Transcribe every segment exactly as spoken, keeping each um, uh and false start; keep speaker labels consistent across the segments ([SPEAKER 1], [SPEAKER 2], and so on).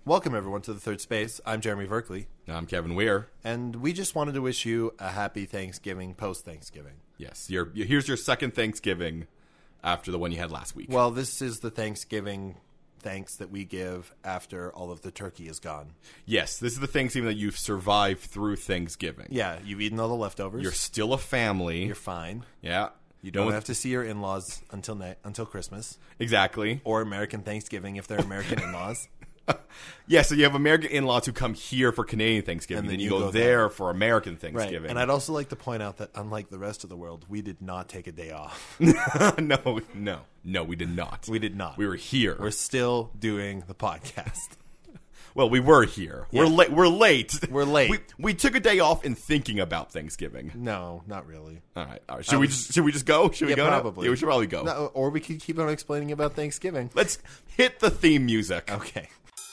[SPEAKER 1] Welcome, everyone, to The Third Space. I'm Jeremy Verkley.
[SPEAKER 2] I'm Kevin Weir.
[SPEAKER 1] And we just wanted to wish you a happy Thanksgiving post-Thanksgiving.
[SPEAKER 2] Yes, your, here's your second Thanksgiving after the one you had last week.
[SPEAKER 1] Well, this is the Thanksgiving thanks that we give after all of the turkey is gone.
[SPEAKER 2] Yes, this is the Thanksgiving that you've survived through Thanksgiving.
[SPEAKER 1] Yeah, you've eaten all the leftovers.
[SPEAKER 2] You're still a family.
[SPEAKER 1] You're fine.
[SPEAKER 2] Yeah.
[SPEAKER 1] You don't no have to see your in-laws until na- until Christmas.
[SPEAKER 2] Exactly.
[SPEAKER 1] Or American Thanksgiving if they're American in-laws.
[SPEAKER 2] Yeah, so you have American in-laws who come here for Canadian Thanksgiving, and then, then you, you go, go there, there for American Thanksgiving.
[SPEAKER 1] Right. And I'd also like to point out that unlike the rest of the world, we did not take a day off.
[SPEAKER 2] no, no, no, we did not.
[SPEAKER 1] We did not.
[SPEAKER 2] We were here.
[SPEAKER 1] We're still doing the podcast.
[SPEAKER 2] Well, we were here.
[SPEAKER 1] Yeah.
[SPEAKER 2] We're late. We're late.
[SPEAKER 1] We're late.
[SPEAKER 2] We, we took a day off in thinking about Thanksgiving.
[SPEAKER 1] No, not really.
[SPEAKER 2] All right. All right. Should um, we just should we just go? Should we
[SPEAKER 1] yeah,
[SPEAKER 2] go?
[SPEAKER 1] Probably.
[SPEAKER 2] Now? Yeah, we should probably go.
[SPEAKER 1] No, or we could keep on explaining about Thanksgiving.
[SPEAKER 2] Let's hit the theme music.
[SPEAKER 1] Okay.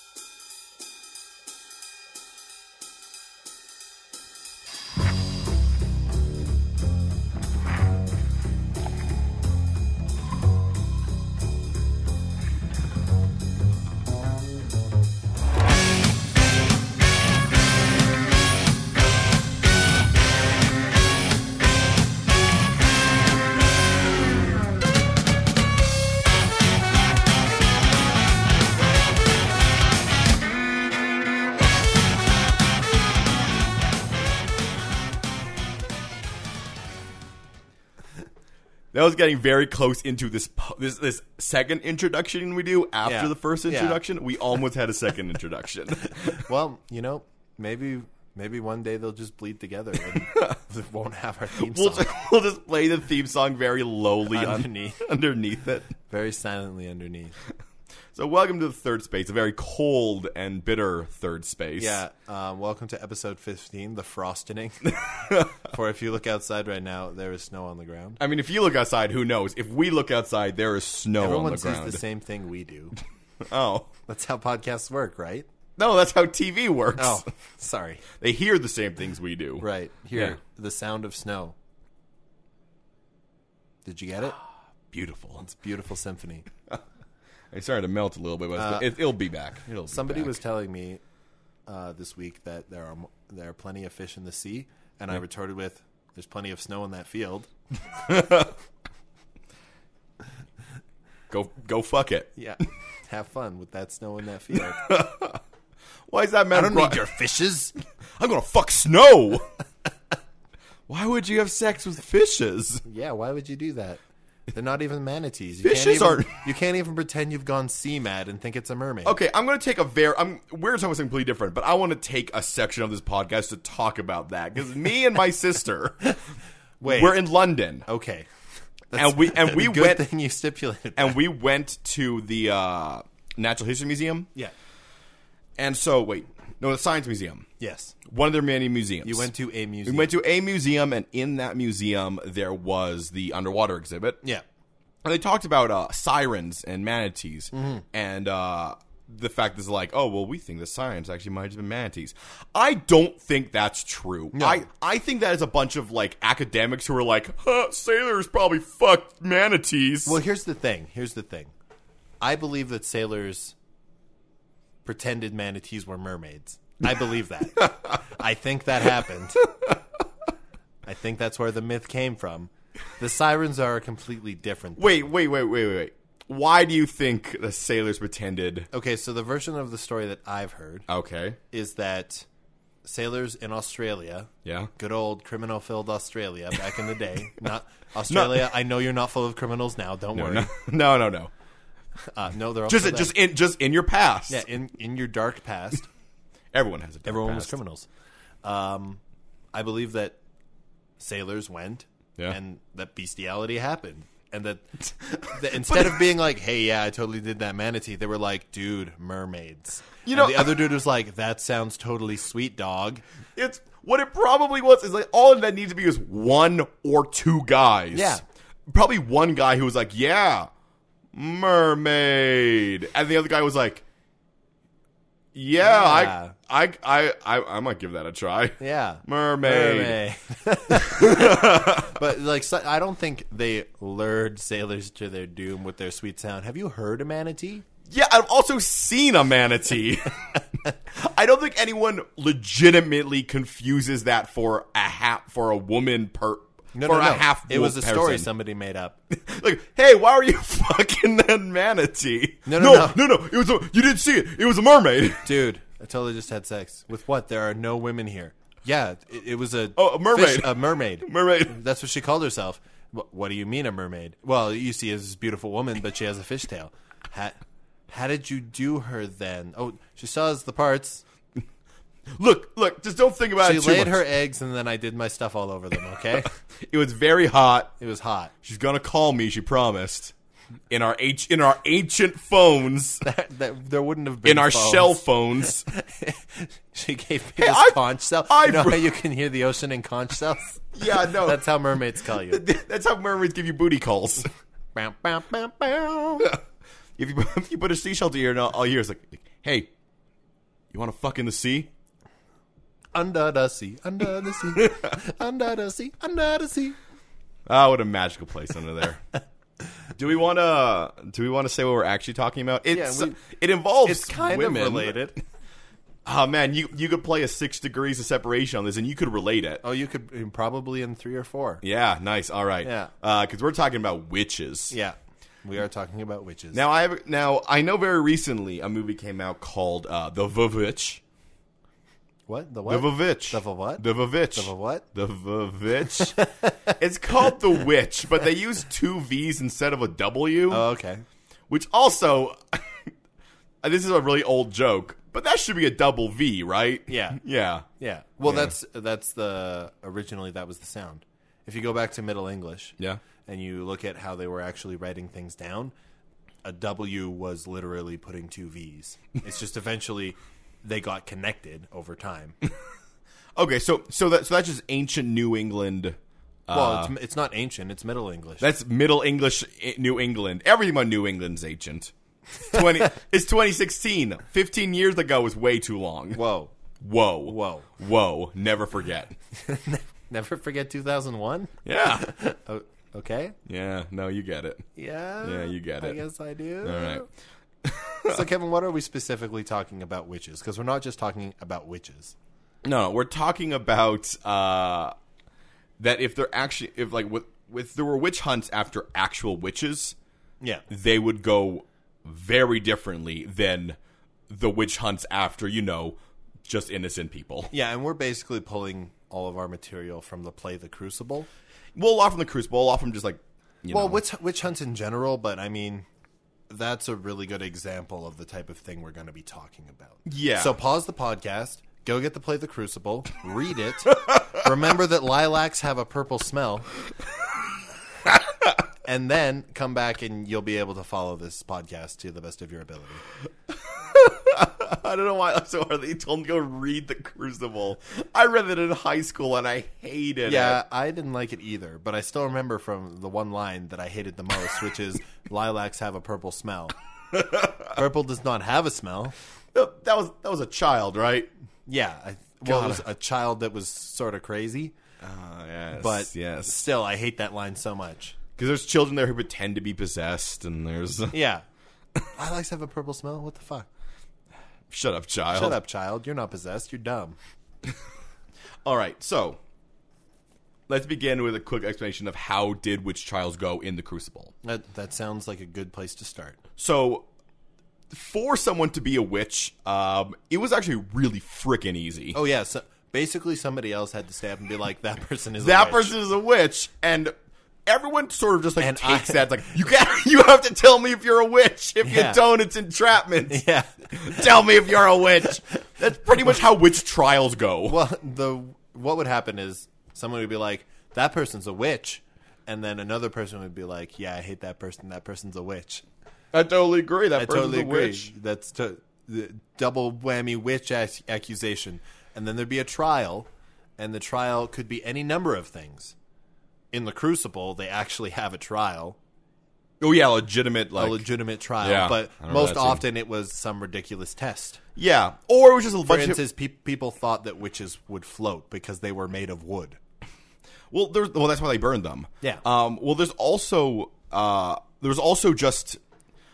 [SPEAKER 2] That was getting very close into this this this second introduction we do after
[SPEAKER 1] yeah.
[SPEAKER 2] the first introduction.
[SPEAKER 1] Yeah.
[SPEAKER 2] We almost had a second introduction.
[SPEAKER 1] Well, you know, maybe maybe one day they'll just bleed together and we won't have our theme
[SPEAKER 2] We'll
[SPEAKER 1] song.
[SPEAKER 2] just, we'll just play the theme song very lowly
[SPEAKER 1] underneath
[SPEAKER 2] un, underneath it,
[SPEAKER 1] very silently underneath.
[SPEAKER 2] So welcome to the Third Space, a very cold and bitter third space.
[SPEAKER 1] Yeah, um, welcome to episode fifteen, the frostening. For if you look outside right now, there is snow on the ground.
[SPEAKER 2] I mean, if you look outside, who knows? If we look outside, there is snow
[SPEAKER 1] Everyone
[SPEAKER 2] on the ground.
[SPEAKER 1] Everyone sees the same thing we do.
[SPEAKER 2] Oh.
[SPEAKER 1] That's how podcasts work, right?
[SPEAKER 2] No, that's how T V works.
[SPEAKER 1] Oh, sorry.
[SPEAKER 2] They hear the same things we do.
[SPEAKER 1] Right. Here, yeah. The sound of snow. Did you get it?
[SPEAKER 2] Beautiful.
[SPEAKER 1] It's a beautiful symphony.
[SPEAKER 2] It started to melt a little bit, but uh, it, it'll be back. It'll be
[SPEAKER 1] somebody
[SPEAKER 2] back.
[SPEAKER 1] was telling me uh, this week that there are there are plenty of fish in the sea, and yeah. I retorted with, "There's plenty of snow in that field."
[SPEAKER 2] go go fuck it.
[SPEAKER 1] Yeah, have fun with that snow in that field.
[SPEAKER 2] Why is that matter?
[SPEAKER 1] I don't need your fishes.
[SPEAKER 2] I'm gonna fuck snow. Why would you have sex with fishes?
[SPEAKER 1] Yeah, why would you do that? They're not even manatees. You
[SPEAKER 2] Fishes
[SPEAKER 1] can't even,
[SPEAKER 2] aren't.
[SPEAKER 1] You can't even pretend you've gone sea mad and think it's a mermaid.
[SPEAKER 2] Okay, I'm going to take a very. I'm. We're talking about something completely different, but I want to take a section of this podcast to talk about that because me and my sister,
[SPEAKER 1] Wait,
[SPEAKER 2] we're in London.
[SPEAKER 1] Okay,
[SPEAKER 2] That's and we and we
[SPEAKER 1] good
[SPEAKER 2] went.
[SPEAKER 1] Thing you stipulated.
[SPEAKER 2] And that. we went to the uh, Natural History Museum.
[SPEAKER 1] Yeah.
[SPEAKER 2] And so wait, no, the Science Museum.
[SPEAKER 1] Yes.
[SPEAKER 2] One of their many museums.
[SPEAKER 1] You went to a museum.
[SPEAKER 2] We went to a museum, and in that museum there was the underwater exhibit.
[SPEAKER 1] Yeah.
[SPEAKER 2] And they talked about uh, sirens and manatees,
[SPEAKER 1] mm-hmm.
[SPEAKER 2] and uh, the fact is like, oh, well, we think the sirens actually might have been manatees. I don't think that's true.
[SPEAKER 1] No.
[SPEAKER 2] I, I think that is a bunch of, like, academics who are like, huh, sailors probably fucked manatees.
[SPEAKER 1] Well, here's the thing. Here's the thing. I believe that sailors pretended manatees were mermaids. I believe that. I think that happened. I think that's where the myth came from. The sirens are a completely different thing.
[SPEAKER 2] Wait, wait, wait, wait, wait, wait. Why do you think the sailors pretended?
[SPEAKER 1] Okay, so the version of the story that I've heard
[SPEAKER 2] okay.
[SPEAKER 1] is that sailors in Australia,
[SPEAKER 2] yeah,
[SPEAKER 1] good old criminal-filled Australia back in the day, not Australia, no. I know you're not full of criminals now, don't
[SPEAKER 2] no,
[SPEAKER 1] worry.
[SPEAKER 2] No, no, no. no.
[SPEAKER 1] Uh, no, they're also
[SPEAKER 2] just, just, in, just in your past.
[SPEAKER 1] Yeah, in, in your dark past.
[SPEAKER 2] Everyone has a dark
[SPEAKER 1] Everyone
[SPEAKER 2] past.
[SPEAKER 1] was criminals. Um, I believe that sailors went
[SPEAKER 2] yeah.
[SPEAKER 1] and that bestiality happened. And that, that instead of being like, hey, yeah, I totally did that manatee, they were like, dude, mermaids.
[SPEAKER 2] You know,
[SPEAKER 1] and the other dude was like, that sounds totally sweet, dog.
[SPEAKER 2] It's what it probably was is like all that needs to be is one or two guys.
[SPEAKER 1] Yeah.
[SPEAKER 2] Probably one guy who was like, yeah, mermaid. And the other guy was like, yeah,
[SPEAKER 1] yeah.
[SPEAKER 2] I, I, I, I, I might give that a try.
[SPEAKER 1] Yeah.
[SPEAKER 2] Mermaid.
[SPEAKER 1] Mermaid. But, like, so, I don't think they lured sailors to their doom with their sweet sound. Have you heard a manatee?
[SPEAKER 2] Yeah, I've also seen a manatee. I don't think anyone legitimately confuses that for a half for a woman per
[SPEAKER 1] No,
[SPEAKER 2] for
[SPEAKER 1] no, no.
[SPEAKER 2] a half.
[SPEAKER 1] It was a
[SPEAKER 2] person.
[SPEAKER 1] story somebody made up.
[SPEAKER 2] Like, hey, why are you fucking that manatee?
[SPEAKER 1] No, no,
[SPEAKER 2] no, no, no. It was a, you didn't see it. It was a mermaid.
[SPEAKER 1] Dude, I totally just had sex. With what? There are no women here. Yeah, it, it was a
[SPEAKER 2] Oh, a mermaid.
[SPEAKER 1] fish- a mermaid.
[SPEAKER 2] Mermaid.
[SPEAKER 1] That's what she called herself. Wh- What do you mean a mermaid? Well, you see, as this beautiful woman, but she has a fishtail. How, how did you do her then? Oh, she saw us the parts.
[SPEAKER 2] Look, look. Just don't think about
[SPEAKER 1] She
[SPEAKER 2] it too
[SPEAKER 1] laid
[SPEAKER 2] much.
[SPEAKER 1] her eggs, and then I did my stuff all over them. Okay,
[SPEAKER 2] It was very hot.
[SPEAKER 1] it was hot.
[SPEAKER 2] She's gonna call me. She promised. In our H, in our ancient phones,
[SPEAKER 1] That, that, there wouldn't have been
[SPEAKER 2] in our
[SPEAKER 1] phones.
[SPEAKER 2] shell phones.
[SPEAKER 1] She gave me
[SPEAKER 2] Hey,
[SPEAKER 1] this
[SPEAKER 2] I've-
[SPEAKER 1] conch shell.
[SPEAKER 2] I've-
[SPEAKER 1] You know how you can hear the ocean in conch shells?
[SPEAKER 2] Yeah, no.
[SPEAKER 1] That's how mermaids call you.
[SPEAKER 2] That's how mermaids give you booty calls.
[SPEAKER 1] Bow, bow, bow, bow.
[SPEAKER 2] If you if you put a seashell to your ear, all you hear is like, "Hey, you want to fuck in the sea?"
[SPEAKER 1] Under the sea, under the sea, under the sea, under the sea.
[SPEAKER 2] Ah, what a magical place under there. Do we want to? Do we want to say what we're actually talking about? It's
[SPEAKER 1] Yeah, we-
[SPEAKER 2] it involves
[SPEAKER 1] It's kind
[SPEAKER 2] women.
[SPEAKER 1] of related.
[SPEAKER 2] Oh man, you you could play a six degrees of separation on this, and you could relate it.
[SPEAKER 1] Oh, you could probably in three or four.
[SPEAKER 2] Yeah, nice. All right.
[SPEAKER 1] Yeah.
[SPEAKER 2] because we're talking about witches.
[SPEAKER 1] Yeah, we are talking about witches.
[SPEAKER 2] Now I have now I know very recently a movie came out called uh, The Vavitch.
[SPEAKER 1] what? The what?
[SPEAKER 2] The Vavitch.
[SPEAKER 1] The va- what?
[SPEAKER 2] The Vavitch.
[SPEAKER 1] The va- what?
[SPEAKER 2] The Vavitch. It's called The Witch, but they use two V's instead of a W,
[SPEAKER 1] Oh, okay.
[SPEAKER 2] which also, this is a really old joke, but that should be a double V, right?
[SPEAKER 1] Yeah.
[SPEAKER 2] Yeah.
[SPEAKER 1] Yeah. Well,
[SPEAKER 2] Yeah.
[SPEAKER 1] that's that's the originally that was the sound. If you go back to Middle English,
[SPEAKER 2] Yeah.
[SPEAKER 1] and you look at how they were actually writing things down, a W was literally putting two V's. It's just eventually they got connected over time.
[SPEAKER 2] Okay, so so that so that's just ancient New England. Uh,
[SPEAKER 1] Well, it's it's not ancient; it's Middle English.
[SPEAKER 2] that's Middle English, I- New England. Everything about New England's ancient. Twenty. It's twenty sixteen. Fifteen years ago was way too long.
[SPEAKER 1] Whoa,
[SPEAKER 2] Whoa.
[SPEAKER 1] whoa!
[SPEAKER 2] Whoa. Never forget.
[SPEAKER 1] Never forget two thousand one.
[SPEAKER 2] Yeah.
[SPEAKER 1] Oh, okay.
[SPEAKER 2] Yeah. No, you get it.
[SPEAKER 1] Yeah.
[SPEAKER 2] Yeah, you get
[SPEAKER 1] I
[SPEAKER 2] it.
[SPEAKER 1] guess I do.
[SPEAKER 2] All right.
[SPEAKER 1] So, Kevin, what are we specifically talking about witches? Because we're not just talking about witches.
[SPEAKER 2] No, we're talking about uh, that if they're actually if like with if there were witch hunts after actual witches,
[SPEAKER 1] Yeah.
[SPEAKER 2] they would go very differently than the witch hunts after, you know, just innocent people.
[SPEAKER 1] Yeah, and we're basically pulling all of our material from the play The Crucible.
[SPEAKER 2] Well, a lot from the Crucible, a lot from just like, you
[SPEAKER 1] Well,
[SPEAKER 2] know.
[SPEAKER 1] witch, witch hunts in general, but I mean, that's a really good example of the type of thing we're going to be talking about.
[SPEAKER 2] Yeah.
[SPEAKER 1] So pause the podcast, go get the play The Crucible, read it, remember that lilacs have a purple smell, and then come back and you'll be able to follow this podcast to the best of your ability.
[SPEAKER 2] I don't know why I'm so hard that you told me to go read the Crucible. I read it in high school and I hated
[SPEAKER 1] Yeah,
[SPEAKER 2] it.
[SPEAKER 1] I didn't like it either, but I still remember from the one line that I hated the most, which is lilacs have a purple smell. Purple does not have a smell.
[SPEAKER 2] That was that was a child, right?
[SPEAKER 1] Yeah, I, well,
[SPEAKER 2] God.
[SPEAKER 1] it was a child that was sort of crazy,
[SPEAKER 2] Ah, yes,
[SPEAKER 1] but
[SPEAKER 2] yes.
[SPEAKER 1] still, I hate that line so much.
[SPEAKER 2] Because there's children there who pretend to be possessed, and there's
[SPEAKER 1] Yeah, lilacs have a purple smell. What the fuck?
[SPEAKER 2] shut up, child.
[SPEAKER 1] Shut up, child. You're not possessed. You're dumb.
[SPEAKER 2] All right, so let's begin with a quick explanation of how did witch trials go in the Crucible.
[SPEAKER 1] That that sounds like a good place to start.
[SPEAKER 2] So, for someone to be a witch, um, it was actually really freaking easy.
[SPEAKER 1] Oh yeah, so basically somebody else had to stand up and be like, "That person is a
[SPEAKER 2] that
[SPEAKER 1] witch."
[SPEAKER 2] person is a witch, and everyone sort of just like
[SPEAKER 1] And
[SPEAKER 2] takes
[SPEAKER 1] I-
[SPEAKER 2] that. It's like you got, you have to tell me if you're a witch. If
[SPEAKER 1] Yeah.
[SPEAKER 2] you don't, it's entrapment.
[SPEAKER 1] Yeah.
[SPEAKER 2] Tell me if you're a witch. That's pretty much how witch trials go.
[SPEAKER 1] Well, the what would happen is someone would be like, "That person's a witch," and then another person would be like, "Yeah, I hate that person. That person's a witch."
[SPEAKER 2] I totally agree. That
[SPEAKER 1] I
[SPEAKER 2] person's
[SPEAKER 1] totally
[SPEAKER 2] a
[SPEAKER 1] agree.
[SPEAKER 2] witch.
[SPEAKER 1] That's to, the double whammy witch ac- accusation, and then there'd be a trial, and the trial could be any number of things. In the Crucible, they actually have a trial,
[SPEAKER 2] Oh yeah, legitimate like
[SPEAKER 1] a legitimate trial,
[SPEAKER 2] Yeah,
[SPEAKER 1] but
[SPEAKER 2] I remember
[SPEAKER 1] most
[SPEAKER 2] that scene.
[SPEAKER 1] often it was some ridiculous test.
[SPEAKER 2] yeah, or it was just a
[SPEAKER 1] For
[SPEAKER 2] bunch of
[SPEAKER 1] instance, pe- people thought that witches would float because they were made of wood.
[SPEAKER 2] well, there's well that's why they burned them.
[SPEAKER 1] Yeah.
[SPEAKER 2] Um. Well, there's also uh there's also just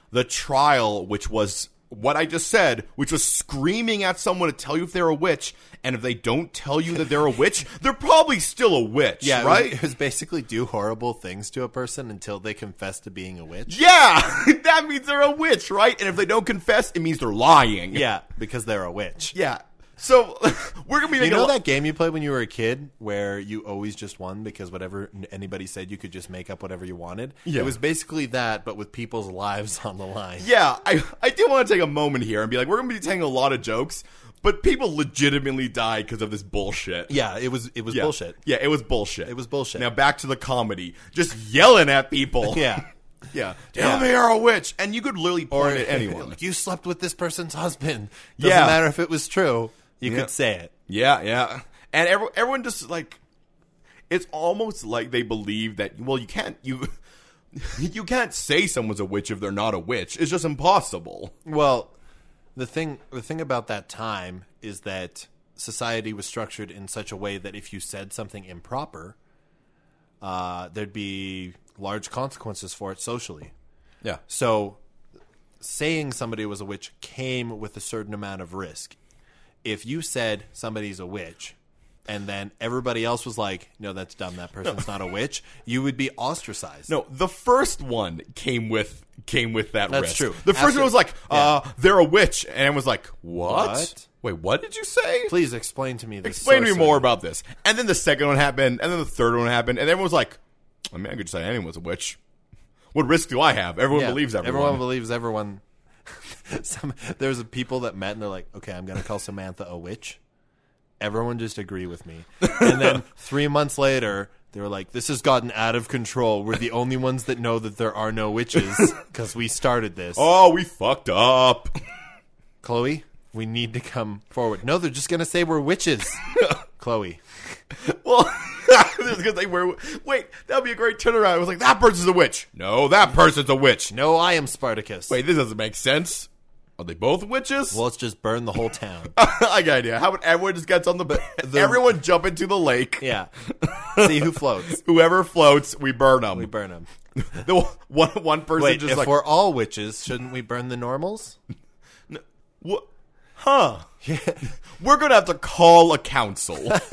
[SPEAKER 2] the trial, which was what I just said, which was screaming at someone to tell you if they're a witch, and if they don't tell you that they're a witch, they're probably still a witch,
[SPEAKER 1] Yeah,
[SPEAKER 2] right?
[SPEAKER 1] It was, it was basically do horrible things to a person until they confess to being a witch.
[SPEAKER 2] Yeah, that means they're a witch, right? And if they don't confess, it means they're lying.
[SPEAKER 1] Yeah, because they're a witch.
[SPEAKER 2] Yeah. So we're gonna be
[SPEAKER 1] You
[SPEAKER 2] making
[SPEAKER 1] know
[SPEAKER 2] a
[SPEAKER 1] that game you played when you were a kid where you always just won because whatever anybody said you could just make up whatever you wanted?
[SPEAKER 2] Yeah.
[SPEAKER 1] It was basically that, but with people's lives on the line.
[SPEAKER 2] Yeah, I I do want to take a moment here and be like, we're gonna be telling a lot of jokes, but people legitimately died because of this bullshit.
[SPEAKER 1] Yeah, it was it was
[SPEAKER 2] Yeah.
[SPEAKER 1] bullshit.
[SPEAKER 2] Yeah, it was bullshit.
[SPEAKER 1] It was bullshit.
[SPEAKER 2] Now back to the comedy, just yelling at people.
[SPEAKER 1] Yeah.
[SPEAKER 2] Yeah, tell
[SPEAKER 1] Yeah.
[SPEAKER 2] me you're a witch, and you could literally
[SPEAKER 1] Or
[SPEAKER 2] point at anyone.
[SPEAKER 1] like, you slept with this person's husband. Doesn't
[SPEAKER 2] Yeah.
[SPEAKER 1] matter if it was true. You
[SPEAKER 2] Yeah.
[SPEAKER 1] could say it.
[SPEAKER 2] Yeah, yeah, and every, everyone just like, it's almost like they believe that. Well, you can't you you can't say someone's a witch if they're not a witch. It's just impossible.
[SPEAKER 1] Well, the thing the thing about that time is that society was structured in such a way that if you said something improper, uh, there'd be large consequences for it socially.
[SPEAKER 2] Yeah,
[SPEAKER 1] So saying somebody was a witch came with a certain amount of risk. If you said somebody's a witch and then everybody else was like, no, that's dumb, that person's not a witch, you would be ostracized.
[SPEAKER 2] no, the first one came with came with that
[SPEAKER 1] That's
[SPEAKER 2] risk.
[SPEAKER 1] true.
[SPEAKER 2] The first
[SPEAKER 1] After-
[SPEAKER 2] one was like, uh, they're a witch, and it was like, what?
[SPEAKER 1] What?
[SPEAKER 2] Wait, what did you say?
[SPEAKER 1] Please explain to me this.
[SPEAKER 2] Explain to me
[SPEAKER 1] sorcery.
[SPEAKER 2] more about this. And then the second one happened, and then the third one happened, and everyone was like, I mean, I could just say anyone's a witch. What risk do I have? Everyone
[SPEAKER 1] Yeah,
[SPEAKER 2] believes everyone.
[SPEAKER 1] Everyone believes everyone. Some, there's people that met and they're like, okay, I'm going to call Samantha a witch. Everyone just agree with me. And then three months later, they were like, this has gotten out of control. We're the only ones that know that there are no witches because we started this.
[SPEAKER 2] Oh, we fucked up.
[SPEAKER 1] Chloe, we need to come forward. No, they're just going to say we're witches. Chloe.
[SPEAKER 2] Well, because they were. Wait, that would be a great turnaround. It was like, that person's a witch. No, that person's a witch.
[SPEAKER 1] No, I am Spartacus.
[SPEAKER 2] Wait, this doesn't make sense. Are they both witches?
[SPEAKER 1] Well, let's just burn the whole town.
[SPEAKER 2] I got an idea. How about everyone just gets on the,
[SPEAKER 1] the-
[SPEAKER 2] everyone jump into the lake.
[SPEAKER 1] Yeah. See who floats.
[SPEAKER 2] Whoever floats, we burn them.
[SPEAKER 1] We burn them.
[SPEAKER 2] The one one person
[SPEAKER 1] Wait,
[SPEAKER 2] just
[SPEAKER 1] if
[SPEAKER 2] like,
[SPEAKER 1] we're all witches, shouldn't we burn the normals?
[SPEAKER 2] what? Huh? We're gonna have to call a council.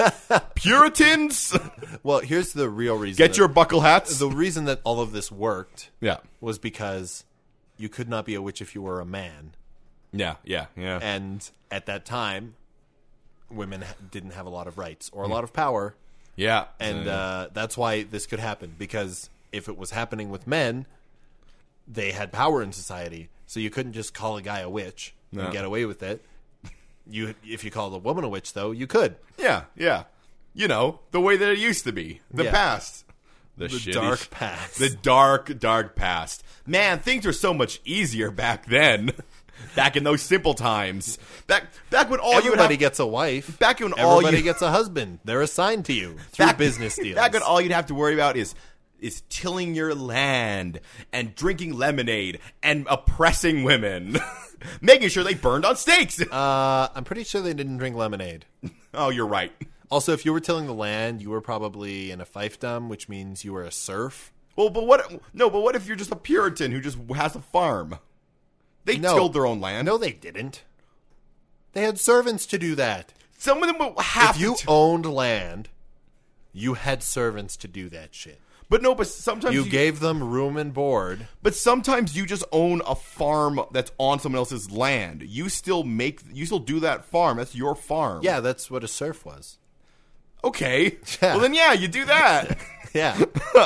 [SPEAKER 2] Puritans,
[SPEAKER 1] Well, here's the real reason.
[SPEAKER 2] get
[SPEAKER 1] that-
[SPEAKER 2] your buckle hats.
[SPEAKER 1] The reason that all of this worked
[SPEAKER 2] Yeah,
[SPEAKER 1] was because you could not be a witch if you were a man.
[SPEAKER 2] yeah, yeah, yeah.
[SPEAKER 1] And at that time, women ha- didn't have a lot of rights or a lot of power.
[SPEAKER 2] Yeah,
[SPEAKER 1] And uh, that's why this could happen. Because if it was happening with men, they had power in society. So you couldn't just call a guy a witch
[SPEAKER 2] No.
[SPEAKER 1] and get away with it. You, if you called a woman a witch, though, you could.
[SPEAKER 2] yeah, yeah. You know, the way that it used to be, the
[SPEAKER 1] Yeah.
[SPEAKER 2] past, the,
[SPEAKER 1] The
[SPEAKER 2] shitty
[SPEAKER 1] dark
[SPEAKER 2] sh-
[SPEAKER 1] past.
[SPEAKER 2] the dark, dark past. Man, things were so much easier back then. Back in those simple times, back back when all
[SPEAKER 1] Everybody
[SPEAKER 2] you
[SPEAKER 1] gets a wife.
[SPEAKER 2] back when all
[SPEAKER 1] Everybody
[SPEAKER 2] you
[SPEAKER 1] gets a husband. They're assigned to you through
[SPEAKER 2] back,
[SPEAKER 1] business deals.
[SPEAKER 2] Back when all you'd have to worry about is is tilling your land and drinking lemonade and oppressing women, making sure they burned on stakes.
[SPEAKER 1] Uh, I'm pretty sure they didn't drink lemonade.
[SPEAKER 2] Oh, you're right.
[SPEAKER 1] Also, if you were tilling the land, you were probably in a fiefdom, which means you were a serf.
[SPEAKER 2] Well, but what? No, but what if you're just a Puritan who just has a farm? They
[SPEAKER 1] No.
[SPEAKER 2] tilled their own land.
[SPEAKER 1] No, they didn't. They had servants to do that.
[SPEAKER 2] Some of them will have
[SPEAKER 1] If you
[SPEAKER 2] to.
[SPEAKER 1] owned land, you had servants to do that shit.
[SPEAKER 2] But no, but sometimes
[SPEAKER 1] You
[SPEAKER 2] you,
[SPEAKER 1] gave them room and board.
[SPEAKER 2] But sometimes you just own a farm that's on someone else's land. You still make. You still do that farm. That's your farm.
[SPEAKER 1] Yeah, that's what a serf was.
[SPEAKER 2] Okay.
[SPEAKER 1] Yeah.
[SPEAKER 2] Well, then yeah, you do that.
[SPEAKER 1] Yeah.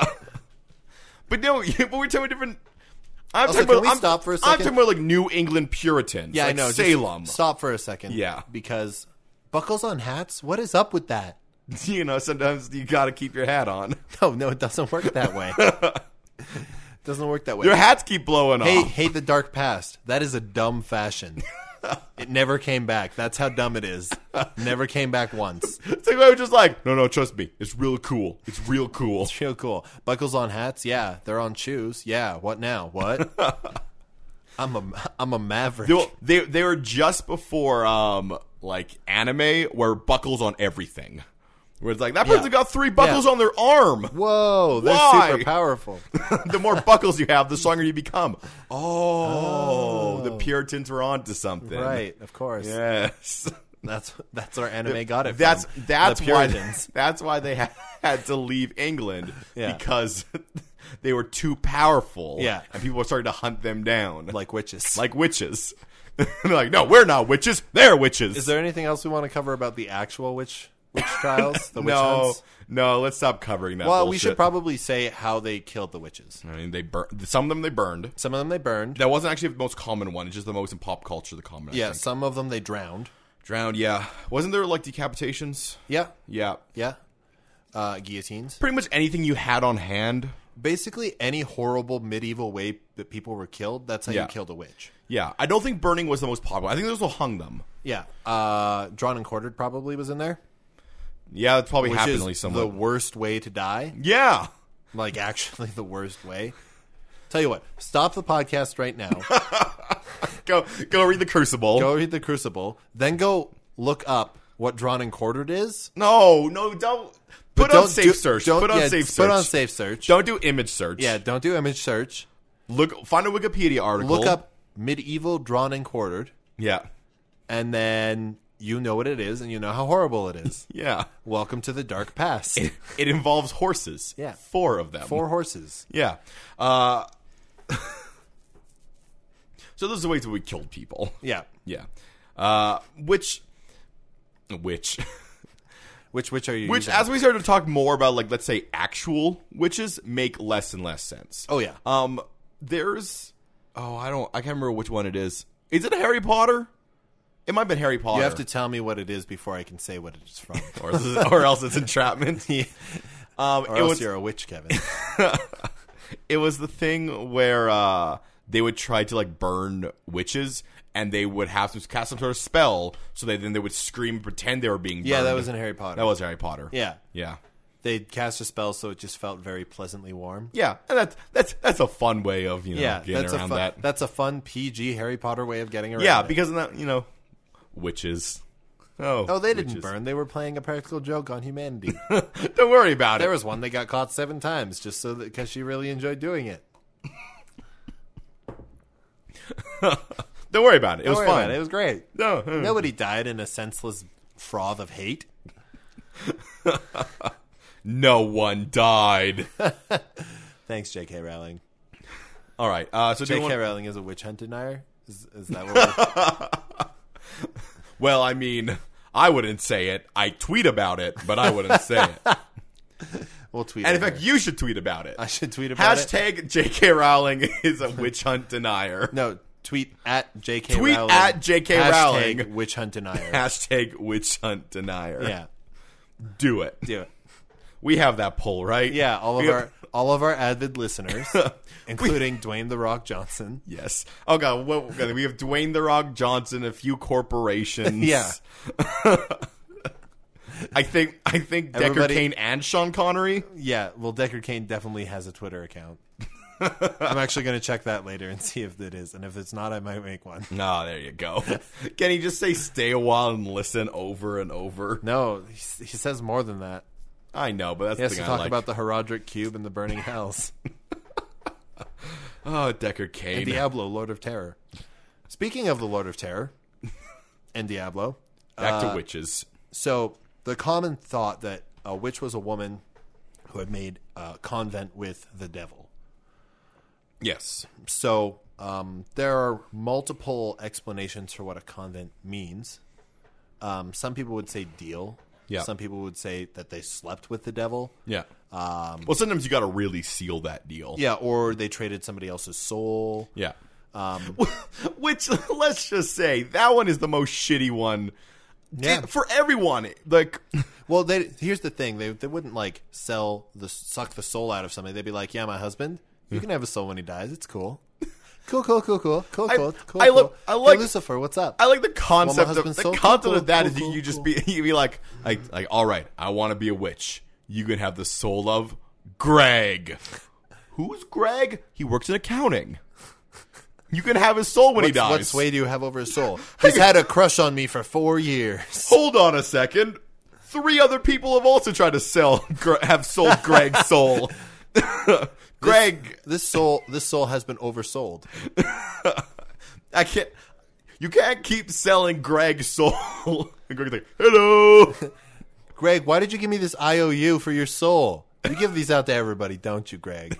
[SPEAKER 2] But no, but we're talking different. I'm
[SPEAKER 1] Also,
[SPEAKER 2] talking
[SPEAKER 1] can
[SPEAKER 2] about,
[SPEAKER 1] we
[SPEAKER 2] I'm,
[SPEAKER 1] stop for a
[SPEAKER 2] I'm
[SPEAKER 1] second?
[SPEAKER 2] talking about like New England Puritans.
[SPEAKER 1] Yeah,
[SPEAKER 2] like
[SPEAKER 1] I know. Just
[SPEAKER 2] Salem.
[SPEAKER 1] stop for a second.
[SPEAKER 2] Yeah.
[SPEAKER 1] Because buckles on hats? What is up with that?
[SPEAKER 2] You know, sometimes you got to keep your hat on.
[SPEAKER 1] No, no, it doesn't work that way. Doesn't work that way.
[SPEAKER 2] Your hats keep blowing
[SPEAKER 1] Hey,
[SPEAKER 2] off.
[SPEAKER 1] hate the dark past. That is a dumb fashion. It never came back. That's how dumb it is. Never came back once.
[SPEAKER 2] It's like I was just like, no, no, trust me, it's real cool. It's real cool.
[SPEAKER 1] It's real cool. Buckles on hats. Yeah. They're on shoes. Yeah. What now? What? I'm a I'm a maverick.
[SPEAKER 2] They, were- they they were just before um like anime where buckles on everything. Where it's like, that person
[SPEAKER 1] Yeah.
[SPEAKER 2] got three buckles
[SPEAKER 1] Yeah.
[SPEAKER 2] on their arm.
[SPEAKER 1] Whoa, they're
[SPEAKER 2] Why?
[SPEAKER 1] super powerful.
[SPEAKER 2] The more buckles you have, the stronger you become. Oh, oh. The Puritans were onto something.
[SPEAKER 1] Right, of course.
[SPEAKER 2] Yes.
[SPEAKER 1] That's that's where anime got it
[SPEAKER 2] That's
[SPEAKER 1] from.
[SPEAKER 2] that's
[SPEAKER 1] the
[SPEAKER 2] why
[SPEAKER 1] Puritans.
[SPEAKER 2] that's why they had, had to leave England
[SPEAKER 1] Yeah.
[SPEAKER 2] because they were too powerful.
[SPEAKER 1] Yeah.
[SPEAKER 2] And people were starting to hunt them down.
[SPEAKER 1] Like witches.
[SPEAKER 2] like witches. They're like, no, we're not witches. They're witches.
[SPEAKER 1] Is there anything else we want to cover about the actual witch witch trials? The witch
[SPEAKER 2] no,
[SPEAKER 1] hunts?
[SPEAKER 2] no. Let's stop covering that.
[SPEAKER 1] Well,
[SPEAKER 2] bullshit.
[SPEAKER 1] we should probably say how they killed the witches.
[SPEAKER 2] I mean, they burned. Some of them they burned.
[SPEAKER 1] Some of them they burned.
[SPEAKER 2] That wasn't actually the most common one. It's just the most in pop culture. The common. I
[SPEAKER 1] Yeah,
[SPEAKER 2] think.
[SPEAKER 1] some of them they drowned.
[SPEAKER 2] Drowned. Yeah. Wasn't there like decapitations?
[SPEAKER 1] Yeah,
[SPEAKER 2] Yeah.
[SPEAKER 1] yeah. Uh, guillotines.
[SPEAKER 2] Pretty much anything you had on hand.
[SPEAKER 1] Basically, any horrible medieval way that people were killed, that's how
[SPEAKER 2] Yeah.
[SPEAKER 1] you killed a witch.
[SPEAKER 2] Yeah. I don't think burning was the most popular. I think they also hung them.
[SPEAKER 1] Yeah. Uh, drawn and quartered probably was in there.
[SPEAKER 2] Yeah, that's probably
[SPEAKER 1] Which
[SPEAKER 2] happened
[SPEAKER 1] is
[SPEAKER 2] somewhat.
[SPEAKER 1] the worst way to die.
[SPEAKER 2] Yeah.
[SPEAKER 1] Like, actually the worst way. Tell you what, stop the podcast right now.
[SPEAKER 2] Go go read the Crucible.
[SPEAKER 1] Go read the Crucible. Then go look up what drawn and quartered is.
[SPEAKER 2] No, no, don't.
[SPEAKER 1] But
[SPEAKER 2] Put on
[SPEAKER 1] don't
[SPEAKER 2] safe
[SPEAKER 1] do-
[SPEAKER 2] search.
[SPEAKER 1] don't-
[SPEAKER 2] Put on
[SPEAKER 1] yeah,
[SPEAKER 2] safe search.
[SPEAKER 1] Put on safe search.
[SPEAKER 2] Don't do image search.
[SPEAKER 1] Yeah, don't do image search.
[SPEAKER 2] Look, find a Wikipedia article.
[SPEAKER 1] Look up medieval drawn and quartered,
[SPEAKER 2] Yeah.
[SPEAKER 1] and then you know what it is, and you know how horrible it is.
[SPEAKER 2] Yeah.
[SPEAKER 1] Welcome to the dark past.
[SPEAKER 2] It, it involves horses.
[SPEAKER 1] Yeah.
[SPEAKER 2] Four of them.
[SPEAKER 1] Four horses.
[SPEAKER 2] Yeah. Uh, so those are the ways that we killed people.
[SPEAKER 1] Yeah.
[SPEAKER 2] Yeah. Uh, which, which,
[SPEAKER 1] Which which are you?
[SPEAKER 2] which,
[SPEAKER 1] using?
[SPEAKER 2] as we start to talk more about, like, let's say, actual witches, make less and less sense.
[SPEAKER 1] Oh yeah.
[SPEAKER 2] Um, there's, oh, I don't, I can't remember which one it is. Is it Harry Potter? It might have been Harry Potter.
[SPEAKER 1] You have to tell me what it is before I can say what it is from.
[SPEAKER 2] or, else it's- or else it's entrapment.
[SPEAKER 1] Yeah.
[SPEAKER 2] Um,
[SPEAKER 1] Or
[SPEAKER 2] it
[SPEAKER 1] else
[SPEAKER 2] was,
[SPEAKER 1] you're a witch, Kevin.
[SPEAKER 2] it was the thing where uh, they would try to like burn witches, and they would have to cast some sort of spell, so they then they would scream and pretend they were being burned.
[SPEAKER 1] Yeah, that was in Harry Potter.
[SPEAKER 2] that was Harry Potter.
[SPEAKER 1] Yeah.
[SPEAKER 2] yeah,
[SPEAKER 1] They cast a spell so it just felt very pleasantly warm.
[SPEAKER 2] yeah, and that's that's that's a fun way of you know
[SPEAKER 1] Yeah,
[SPEAKER 2] getting
[SPEAKER 1] that's a
[SPEAKER 2] around
[SPEAKER 1] fun,
[SPEAKER 2] that.
[SPEAKER 1] That's a fun P G Harry Potter way of getting around
[SPEAKER 2] Yeah,
[SPEAKER 1] it.
[SPEAKER 2] because of that, you know, witches. Oh,
[SPEAKER 1] Oh, they didn't
[SPEAKER 2] witches.
[SPEAKER 1] burn. They were playing a practical joke on humanity.
[SPEAKER 2] Don't worry about
[SPEAKER 1] There
[SPEAKER 2] it.
[SPEAKER 1] was one they got caught seven times just so that because she really enjoyed doing it.
[SPEAKER 2] Don't worry about it. It
[SPEAKER 1] Don't
[SPEAKER 2] was
[SPEAKER 1] worry
[SPEAKER 2] fun.
[SPEAKER 1] about it. It was great.
[SPEAKER 2] No, uh,
[SPEAKER 1] Nobody died in a senseless froth of hate.
[SPEAKER 2] no one died.
[SPEAKER 1] Thanks, J K. Rowling.
[SPEAKER 2] All right. Uh, so do you
[SPEAKER 1] J K.
[SPEAKER 2] want,
[SPEAKER 1] Rowling is a witch hunt denier. Is, is that what? We're...
[SPEAKER 2] well, I mean, I wouldn't say it. I tweet about it, but I wouldn't say it.
[SPEAKER 1] We'll tweet.
[SPEAKER 2] And in
[SPEAKER 1] at her.
[SPEAKER 2] fact, you should tweet about it.
[SPEAKER 1] I should tweet about it.
[SPEAKER 2] Hashtag J K. Rowling is a witch hunt denier.
[SPEAKER 1] No, tweet at J K.
[SPEAKER 2] Tweet
[SPEAKER 1] Rowling.
[SPEAKER 2] at J K.
[SPEAKER 1] Hashtag
[SPEAKER 2] Rowling.
[SPEAKER 1] witch hunt denier.
[SPEAKER 2] Hashtag witch hunt denier.
[SPEAKER 1] Yeah,
[SPEAKER 2] Do it.
[SPEAKER 1] do it.
[SPEAKER 2] We have that poll, right?
[SPEAKER 1] Yeah, all of
[SPEAKER 2] We
[SPEAKER 1] our
[SPEAKER 2] have-
[SPEAKER 1] all of our avid listeners, including Dwayne the Rock Johnson.
[SPEAKER 2] Yes. Oh god, what, okay, we have Dwayne the Rock Johnson, a few corporations.
[SPEAKER 1] Yeah.
[SPEAKER 2] I think I think Deckard
[SPEAKER 1] Everybody-
[SPEAKER 2] Cain and Sean Connery.
[SPEAKER 1] Yeah, well, Deckard Cain definitely has a Twitter account. I'm actually going to check that later and see if it is, and if it's not, I might make one.
[SPEAKER 2] No, there you go. Can he just say stay a while and listen over and over?
[SPEAKER 1] No, he, he says more than that.
[SPEAKER 2] I know, but that's
[SPEAKER 1] He has
[SPEAKER 2] the
[SPEAKER 1] to
[SPEAKER 2] thing
[SPEAKER 1] talk
[SPEAKER 2] I like.
[SPEAKER 1] about the Herodric Cube and the burning hells.
[SPEAKER 2] Oh, Deckard Cain.
[SPEAKER 1] And Diablo, Lord of Terror. Speaking of the Lord of Terror and Diablo,
[SPEAKER 2] Back
[SPEAKER 1] uh,
[SPEAKER 2] to witches.
[SPEAKER 1] so the common thought that a witch was a woman who had made a convent with the devil.
[SPEAKER 2] Yes.
[SPEAKER 1] So um, there are multiple explanations for what a convent means. Um, some people would say deal.
[SPEAKER 2] Yeah.
[SPEAKER 1] Some people would say that they slept with the devil.
[SPEAKER 2] Yeah. Um, well, sometimes you got to really seal that deal.
[SPEAKER 1] Yeah, or they traded somebody else's soul.
[SPEAKER 2] Yeah.
[SPEAKER 1] Um,
[SPEAKER 2] Which, let's just say, that one is the most shitty one.
[SPEAKER 1] Yeah.
[SPEAKER 2] For everyone. Like,
[SPEAKER 1] Well, they, here's the thing: they they wouldn't like sell the suck the soul out of somebody. They'd be like, "Yeah, my husband, you can have a soul when he dies. It's cool, cool, cool, cool, cool, cool,
[SPEAKER 2] I-
[SPEAKER 1] cool, cool."
[SPEAKER 2] I look-
[SPEAKER 1] cool.
[SPEAKER 2] I like-
[SPEAKER 1] Hey, Lucifer, what's up?
[SPEAKER 2] I like the concept
[SPEAKER 1] Well, my
[SPEAKER 2] of
[SPEAKER 1] husband's
[SPEAKER 2] the
[SPEAKER 1] so
[SPEAKER 2] concept
[SPEAKER 1] cool,
[SPEAKER 2] of that
[SPEAKER 1] cool,
[SPEAKER 2] is
[SPEAKER 1] cool,
[SPEAKER 2] you just
[SPEAKER 1] cool.
[SPEAKER 2] be you be like like like all right, I want to be a witch. You can have the soul of Greg. Who's Greg? He works in accounting. You can have his soul when he
[SPEAKER 1] What's-
[SPEAKER 2] dies.
[SPEAKER 1] What sway do you have over his soul? He's had a crush on me for four years.
[SPEAKER 2] Hold on a second. Three other people have also tried to sell, have sold Greg's soul. Greg,
[SPEAKER 1] this, this soul, this soul has been oversold.
[SPEAKER 2] I can't. You can't keep selling Greg's soul. And Greg's like, hello.
[SPEAKER 1] Greg, why did you give me this I O U for your soul? You give these out to everybody, don't you, Greg?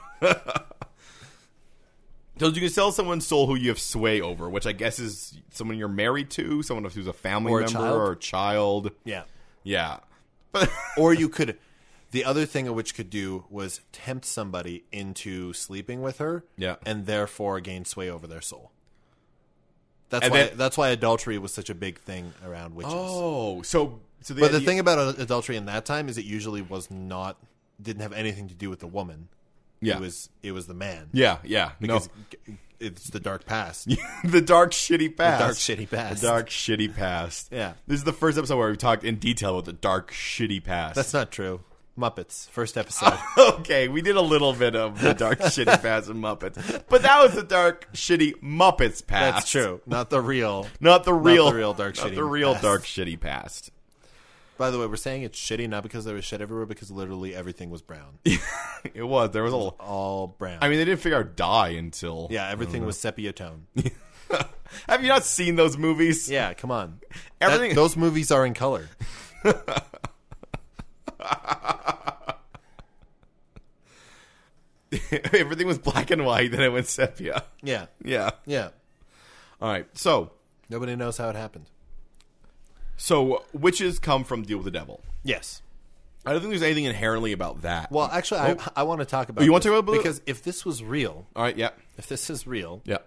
[SPEAKER 2] So you can sell someone's soul who you have sway over, which I guess is someone you're married to, someone who's a family
[SPEAKER 1] Or a
[SPEAKER 2] member
[SPEAKER 1] child.
[SPEAKER 2] or a child.
[SPEAKER 1] Yeah.
[SPEAKER 2] Yeah. But
[SPEAKER 1] Or you could, the other thing a witch could do was tempt somebody into sleeping with her,
[SPEAKER 2] Yeah.
[SPEAKER 1] and therefore gain sway over their soul. That's
[SPEAKER 2] And
[SPEAKER 1] why.
[SPEAKER 2] then-
[SPEAKER 1] that's why adultery was such a big thing around witches.
[SPEAKER 2] oh, so so the,
[SPEAKER 1] but the thing about adultery in that time is it usually was not, didn't have anything to do with the woman.
[SPEAKER 2] yeah,
[SPEAKER 1] It was it was the man.
[SPEAKER 2] yeah, yeah,
[SPEAKER 1] Because
[SPEAKER 2] no,
[SPEAKER 1] it's the dark past.
[SPEAKER 2] the dark shitty past,
[SPEAKER 1] The dark shitty past.
[SPEAKER 2] the dark shitty past.
[SPEAKER 1] Yeah.
[SPEAKER 2] This is the first episode where we talked in detail about the dark shitty past.
[SPEAKER 1] That's not true. Muppets, first episode.
[SPEAKER 2] Okay, we did a little bit of the dark shitty past and Muppets, but that was the dark shitty Muppets past.
[SPEAKER 1] That's true. Not the real.
[SPEAKER 2] Not the real,
[SPEAKER 1] the real dark
[SPEAKER 2] not
[SPEAKER 1] shitty
[SPEAKER 2] the real
[SPEAKER 1] past.
[SPEAKER 2] dark shitty past.
[SPEAKER 1] By the way, we're saying it's shitty not because there was shit everywhere, because literally everything was brown.
[SPEAKER 2] It was. There was a.
[SPEAKER 1] All brown.
[SPEAKER 2] I mean, they didn't figure out dye until.
[SPEAKER 1] yeah, everything was sepia tone.
[SPEAKER 2] Have you not seen those movies?
[SPEAKER 1] Yeah, come on.
[SPEAKER 2] Everything-
[SPEAKER 1] That- those movies are in color.
[SPEAKER 2] Everything was black and white, then it went sepia.
[SPEAKER 1] Yeah.
[SPEAKER 2] Yeah.
[SPEAKER 1] Yeah.
[SPEAKER 2] All right. So,
[SPEAKER 1] Nobody knows how it happened.
[SPEAKER 2] so witches come from deal with the devil.
[SPEAKER 1] Yes.
[SPEAKER 2] I don't think there's anything inherently about that.
[SPEAKER 1] Well, actually, I, I want to talk about
[SPEAKER 2] Oh, you want to
[SPEAKER 1] this,
[SPEAKER 2] talk about it?
[SPEAKER 1] because if this was real,
[SPEAKER 2] All right. Yeah.
[SPEAKER 1] if this is real,
[SPEAKER 2] Yeah.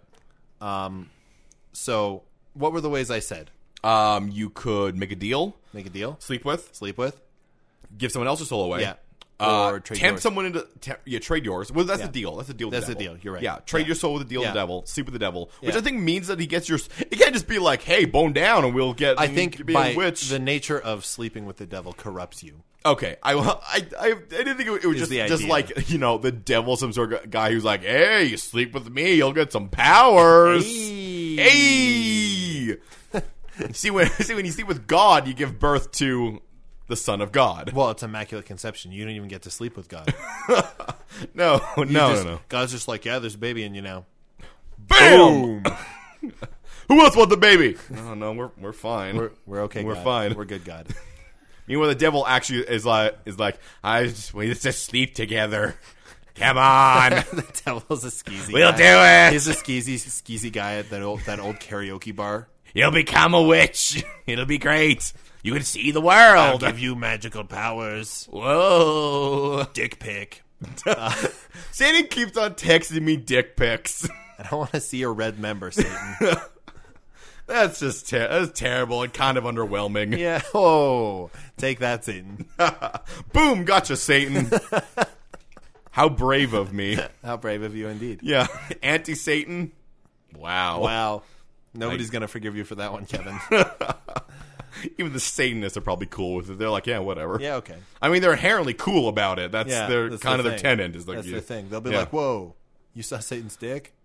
[SPEAKER 1] so what were the ways I said?
[SPEAKER 2] Um, you could make a deal,
[SPEAKER 1] Make a deal,
[SPEAKER 2] sleep with,
[SPEAKER 1] sleep with,
[SPEAKER 2] give someone else your soul away.
[SPEAKER 1] yeah,
[SPEAKER 2] Uh,
[SPEAKER 1] or trade
[SPEAKER 2] tempt
[SPEAKER 1] yours.
[SPEAKER 2] someone into te- yeah, trade yours. Well, that's
[SPEAKER 1] Yeah.
[SPEAKER 2] the deal. That's the deal. With
[SPEAKER 1] That's
[SPEAKER 2] the,
[SPEAKER 1] the
[SPEAKER 2] devil.
[SPEAKER 1] deal. You're right.
[SPEAKER 2] Yeah, trade
[SPEAKER 1] Yeah.
[SPEAKER 2] your soul with the deal with the
[SPEAKER 1] Yeah.
[SPEAKER 2] devil. Sleep with the devil, which
[SPEAKER 1] Yeah.
[SPEAKER 2] I think means that he gets your. It can't just be like, "Hey, bone down, and we'll get."
[SPEAKER 1] I think
[SPEAKER 2] be
[SPEAKER 1] by
[SPEAKER 2] a witch.
[SPEAKER 1] the nature of sleeping with the devil corrupts you.
[SPEAKER 2] Okay, I, I, I, I didn't think it, it was
[SPEAKER 1] Is
[SPEAKER 2] just,
[SPEAKER 1] the
[SPEAKER 2] just
[SPEAKER 1] idea.
[SPEAKER 2] like, you know, the devil, some sort of guy who's like, hey, you sleep with me, you'll get some powers. Hey! see, when, see, when you sleep with God, you give birth to the Son of God.
[SPEAKER 1] Well, it's immaculate conception. You don't even get to sleep with God.
[SPEAKER 2] No, no,
[SPEAKER 1] You
[SPEAKER 2] no,
[SPEAKER 1] just-
[SPEAKER 2] no.
[SPEAKER 1] God's just like, yeah, there's a baby in you now.
[SPEAKER 2] Bam! Who else wants the baby? No, no, we're, we're fine.
[SPEAKER 1] We're we're okay.
[SPEAKER 2] We're
[SPEAKER 1] God.
[SPEAKER 2] fine.
[SPEAKER 1] We're good. God.
[SPEAKER 2] Meanwhile, the devil actually is like, is like, I just, we just sleep together. Come on.
[SPEAKER 1] The devil's a skeezy.
[SPEAKER 2] We'll
[SPEAKER 1] guy.
[SPEAKER 2] do it.
[SPEAKER 1] He's a skeezy, skeezy guy at that old that old karaoke bar.
[SPEAKER 2] You'll become a witch. It'll be great. You can see the
[SPEAKER 1] I'll
[SPEAKER 2] world.
[SPEAKER 1] give you magical powers.
[SPEAKER 2] Whoa.
[SPEAKER 1] Dick pic.
[SPEAKER 2] Satan keeps on texting me dick pics.
[SPEAKER 1] I don't want to see your red member, Satan.
[SPEAKER 2] That's just ter- that's terrible and kind of underwhelming.
[SPEAKER 1] Yeah. Oh, take that, Satan.
[SPEAKER 2] Boom, gotcha, Satan. How brave of me.
[SPEAKER 1] How brave of you, indeed.
[SPEAKER 2] Yeah, anti-Satan. Wow.
[SPEAKER 1] Wow. Nobody's gonna forgive you for that one, Kevin.
[SPEAKER 2] Even the Satanists are probably cool with it. They're like, yeah, whatever.
[SPEAKER 1] Yeah. Okay.
[SPEAKER 2] I mean, they're inherently cool about it. That's
[SPEAKER 1] Yeah.
[SPEAKER 2] their
[SPEAKER 1] that's
[SPEAKER 2] kind of
[SPEAKER 1] the
[SPEAKER 2] their
[SPEAKER 1] thing.
[SPEAKER 2] tenet. Is like,
[SPEAKER 1] That's
[SPEAKER 2] you-
[SPEAKER 1] their thing. They'll be
[SPEAKER 2] yeah.
[SPEAKER 1] like, "Whoa, you saw Satan's dick?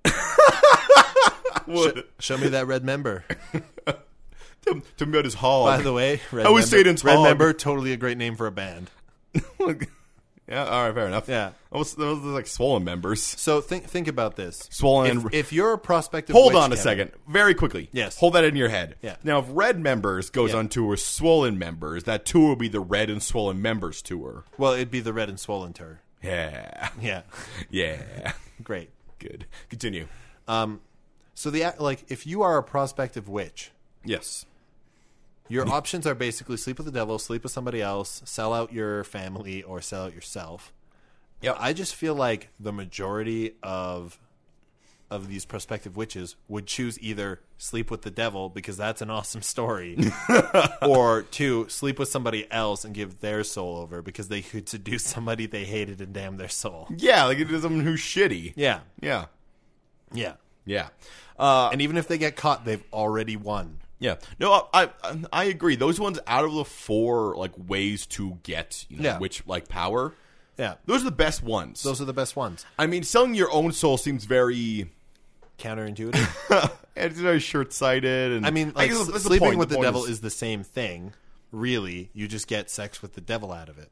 [SPEAKER 2] What?
[SPEAKER 1] Show me that red member."
[SPEAKER 2] Tell me about his hog.
[SPEAKER 1] By the way, red
[SPEAKER 2] How is
[SPEAKER 1] member,
[SPEAKER 2] Satan's
[SPEAKER 1] red
[SPEAKER 2] hog?
[SPEAKER 1] member? Totally a great name for a band.
[SPEAKER 2] Yeah, all right, fair enough.
[SPEAKER 1] Yeah.
[SPEAKER 2] Those, those are like swollen members.
[SPEAKER 1] So think think about this.
[SPEAKER 2] Swollen.
[SPEAKER 1] If, if you're a prospective,
[SPEAKER 2] Hold
[SPEAKER 1] witch,
[SPEAKER 2] on a
[SPEAKER 1] Kevin,
[SPEAKER 2] second. Very quickly.
[SPEAKER 1] Yes.
[SPEAKER 2] Hold that in your head.
[SPEAKER 1] Yeah.
[SPEAKER 2] Now, if Red Members goes
[SPEAKER 1] Yeah.
[SPEAKER 2] on tour with Swollen Members, that tour will be the Red and Swollen Members tour.
[SPEAKER 1] Well, it'd be the red and swollen tour.
[SPEAKER 2] Yeah.
[SPEAKER 1] Yeah,
[SPEAKER 2] Yeah.
[SPEAKER 1] great.
[SPEAKER 2] Good. Continue.
[SPEAKER 1] So the like, if you are a prospective witch,
[SPEAKER 2] Yes.
[SPEAKER 1] your options are basically sleep with the devil, sleep with somebody else, sell out your family, or sell out yourself.
[SPEAKER 2] Yep.
[SPEAKER 1] I just feel like the majority of of these prospective witches would choose either sleep with the devil because that's an awesome story, or two, sleep with somebody else and give their soul over because they could seduce somebody they hated and damn their soul.
[SPEAKER 2] Yeah, like it is someone who's shitty.
[SPEAKER 1] Yeah,
[SPEAKER 2] Yeah.
[SPEAKER 1] yeah.
[SPEAKER 2] Yeah. Uh,
[SPEAKER 1] And even if they get caught, they've already won.
[SPEAKER 2] yeah. No, I, I I agree. Those ones out of the four like ways to get you know,
[SPEAKER 1] Yeah.
[SPEAKER 2] witch like power,
[SPEAKER 1] Yeah,
[SPEAKER 2] those are the best ones.
[SPEAKER 1] those are the best ones.
[SPEAKER 2] I mean, selling your own soul seems very
[SPEAKER 1] Counterintuitive.
[SPEAKER 2] it's very short-sighted. And
[SPEAKER 1] I mean, like
[SPEAKER 2] guess that's the
[SPEAKER 1] sleeping
[SPEAKER 2] point.
[SPEAKER 1] with the,
[SPEAKER 2] point
[SPEAKER 1] devil
[SPEAKER 2] is,
[SPEAKER 1] is the same thing. really, you just get sex with the devil out of it.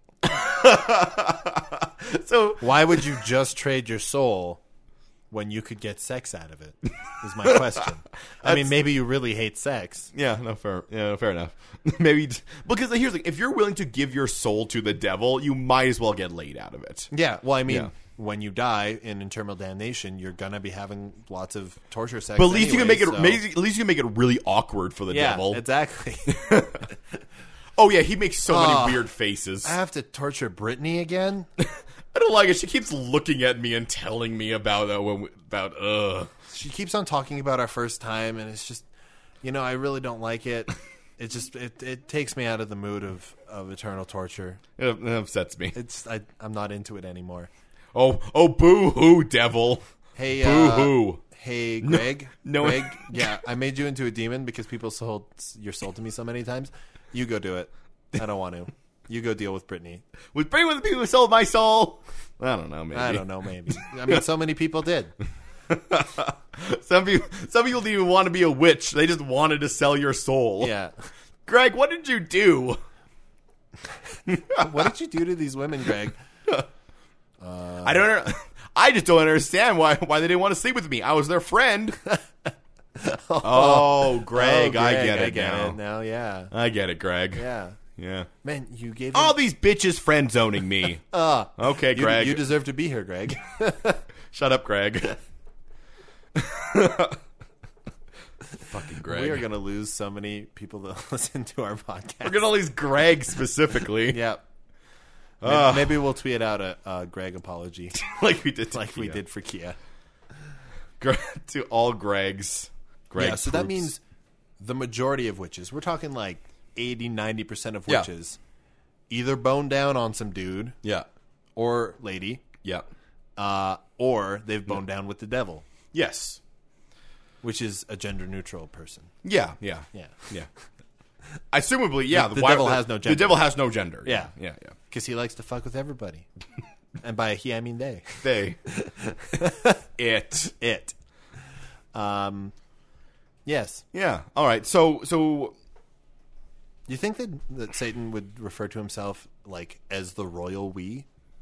[SPEAKER 2] So
[SPEAKER 1] Why would you just trade your soul when you could get sex out of it? Is my question. I mean, maybe you really hate sex.
[SPEAKER 2] yeah, no fair. Yeah, no, fair enough. Maybe because here's the, if you're willing to give your soul to the devil, you might as well get laid out of it.
[SPEAKER 1] Yeah. Well, I mean,
[SPEAKER 2] Yeah.
[SPEAKER 1] when you die in eternal damnation, you're gonna be having lots of torture sex.
[SPEAKER 2] But at least you can
[SPEAKER 1] anyway,
[SPEAKER 2] make it.
[SPEAKER 1] so-
[SPEAKER 2] Maybe, at least you can make it really awkward for the
[SPEAKER 1] Yeah,
[SPEAKER 2] devil.
[SPEAKER 1] exactly.
[SPEAKER 2] Oh yeah, he makes so many
[SPEAKER 1] Oh,
[SPEAKER 2] weird faces.
[SPEAKER 1] I have to torture Brittany again.
[SPEAKER 2] I don't like it. She keeps looking at me and telling me about uh, when we- about ugh.
[SPEAKER 1] She keeps on talking about our first time, and it's just, you know, I really don't like it. It just it, it takes me out of the mood of, of eternal torture.
[SPEAKER 2] It, it upsets me.
[SPEAKER 1] It's I I'm not into it anymore.
[SPEAKER 2] Oh oh boo hoo devil.
[SPEAKER 1] Hey,
[SPEAKER 2] Boo
[SPEAKER 1] uh,
[SPEAKER 2] hoo.
[SPEAKER 1] hey, Greg.
[SPEAKER 2] no-
[SPEAKER 1] Greg. Yeah, I made you into a demon because people sold your soul to me so many times. You go do it. I don't want to. You go deal with Brittany.
[SPEAKER 2] With bring with the people who sold my soul. I don't know. Maybe
[SPEAKER 1] I don't know. Maybe. I mean, so many people did.
[SPEAKER 2] Some people, some people didn't even want to be a witch. They just wanted to sell your soul.
[SPEAKER 1] Yeah.
[SPEAKER 2] Greg, what did you do?
[SPEAKER 1] What did you do to these women, Greg?
[SPEAKER 2] I don't. I just don't understand why why they didn't want to sleep with me. I was their friend. oh, Greg,
[SPEAKER 1] Oh,
[SPEAKER 2] I
[SPEAKER 1] Greg,
[SPEAKER 2] get it
[SPEAKER 1] I get
[SPEAKER 2] now.
[SPEAKER 1] it now. Yeah.
[SPEAKER 2] I get it, Greg.
[SPEAKER 1] Yeah.
[SPEAKER 2] Yeah.
[SPEAKER 1] Man, you gave him,
[SPEAKER 2] All these bitches friend zoning me.
[SPEAKER 1] uh,
[SPEAKER 2] Okay,
[SPEAKER 1] you,
[SPEAKER 2] Greg.
[SPEAKER 1] you deserve to be here, Greg.
[SPEAKER 2] Shut up, Greg. Fucking Greg.
[SPEAKER 1] We are going to lose so many people that listen to our podcast.
[SPEAKER 2] We're gonna lose Greg specifically.
[SPEAKER 1] Yeah. Maybe,
[SPEAKER 2] Ugh.
[SPEAKER 1] maybe we'll tweet out a, a Greg apology
[SPEAKER 2] like we did. To
[SPEAKER 1] like we
[SPEAKER 2] Kia.
[SPEAKER 1] did for Kia.
[SPEAKER 2] Gre- to all Gregs. Greg.
[SPEAKER 1] Yeah, so that
[SPEAKER 2] Proops.
[SPEAKER 1] means the majority of witches, we're talking like eighty, ninety percent of
[SPEAKER 2] Yeah.
[SPEAKER 1] witches, either bone down on some dude
[SPEAKER 2] Yeah.
[SPEAKER 1] or lady,
[SPEAKER 2] Yeah.
[SPEAKER 1] uh, or they've boned down with the devil,
[SPEAKER 2] Yes.
[SPEAKER 1] which is a gender neutral person.
[SPEAKER 2] Yeah. Yeah.
[SPEAKER 1] Yeah.
[SPEAKER 2] Yeah. Assumably, yeah.
[SPEAKER 1] The- the
[SPEAKER 2] why-
[SPEAKER 1] devil has no
[SPEAKER 2] The
[SPEAKER 1] gender.
[SPEAKER 2] devil has no gender.
[SPEAKER 1] Yeah.
[SPEAKER 2] Yeah. Yeah.
[SPEAKER 1] Because he likes to fuck with everybody. And by he, I mean they.
[SPEAKER 2] They. it.
[SPEAKER 1] It. Um, yes.
[SPEAKER 2] Yeah. All right. So, so
[SPEAKER 1] You think that, that Satan would refer to himself like as the royal we?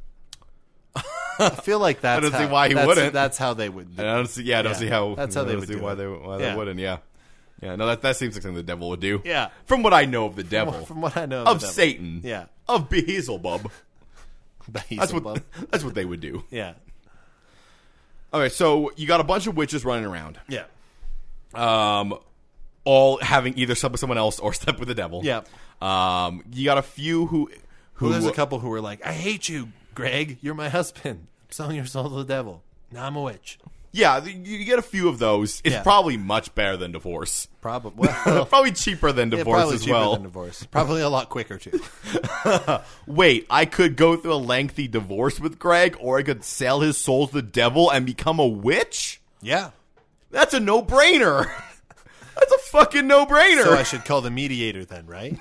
[SPEAKER 1] I feel like that's
[SPEAKER 2] don't see
[SPEAKER 1] how,
[SPEAKER 2] why he
[SPEAKER 1] that's,
[SPEAKER 2] wouldn't.
[SPEAKER 1] That's how they would.
[SPEAKER 2] I don't see. Yeah. I don't
[SPEAKER 1] Yeah.
[SPEAKER 2] see how.
[SPEAKER 1] That's how
[SPEAKER 2] I
[SPEAKER 1] they
[SPEAKER 2] don't
[SPEAKER 1] would
[SPEAKER 2] see
[SPEAKER 1] do
[SPEAKER 2] why
[SPEAKER 1] it.
[SPEAKER 2] they why
[SPEAKER 1] Yeah.
[SPEAKER 2] they wouldn't. Yeah. Yeah. No, that that seems like something the devil would do.
[SPEAKER 1] Yeah.
[SPEAKER 2] From what I know of the devil,
[SPEAKER 1] From what I know
[SPEAKER 2] of
[SPEAKER 1] the devil.
[SPEAKER 2] Satan,
[SPEAKER 1] Yeah.
[SPEAKER 2] of Beelzebub, that's
[SPEAKER 1] Beelzebub.
[SPEAKER 2] what that's what they would do.
[SPEAKER 1] Yeah.
[SPEAKER 2] Okay, so you got a bunch of witches running around,
[SPEAKER 1] Yeah.
[SPEAKER 2] um, all having either slept with someone else or slept with the devil.
[SPEAKER 1] Yeah.
[SPEAKER 2] Um, you got a few who who
[SPEAKER 1] Well, there's a couple who were like, I hate you, Greg. You're my husband. I'm selling your soul to the devil. Now I'm a witch.
[SPEAKER 2] yeah, th- you get a few of those. It's
[SPEAKER 1] Yeah.
[SPEAKER 2] probably much better than divorce.
[SPEAKER 1] Probably. Well,
[SPEAKER 2] Probably cheaper than
[SPEAKER 1] yeah,
[SPEAKER 2] divorce
[SPEAKER 1] probably
[SPEAKER 2] as
[SPEAKER 1] cheaper
[SPEAKER 2] well.
[SPEAKER 1] than divorce. Probably a lot quicker, too.
[SPEAKER 2] Wait, I could go through a lengthy divorce with Greg, or I could sell his soul to the devil and become a witch?
[SPEAKER 1] Yeah.
[SPEAKER 2] That's a no-brainer. That's a fucking no-brainer.
[SPEAKER 1] So I should call the mediator then, right?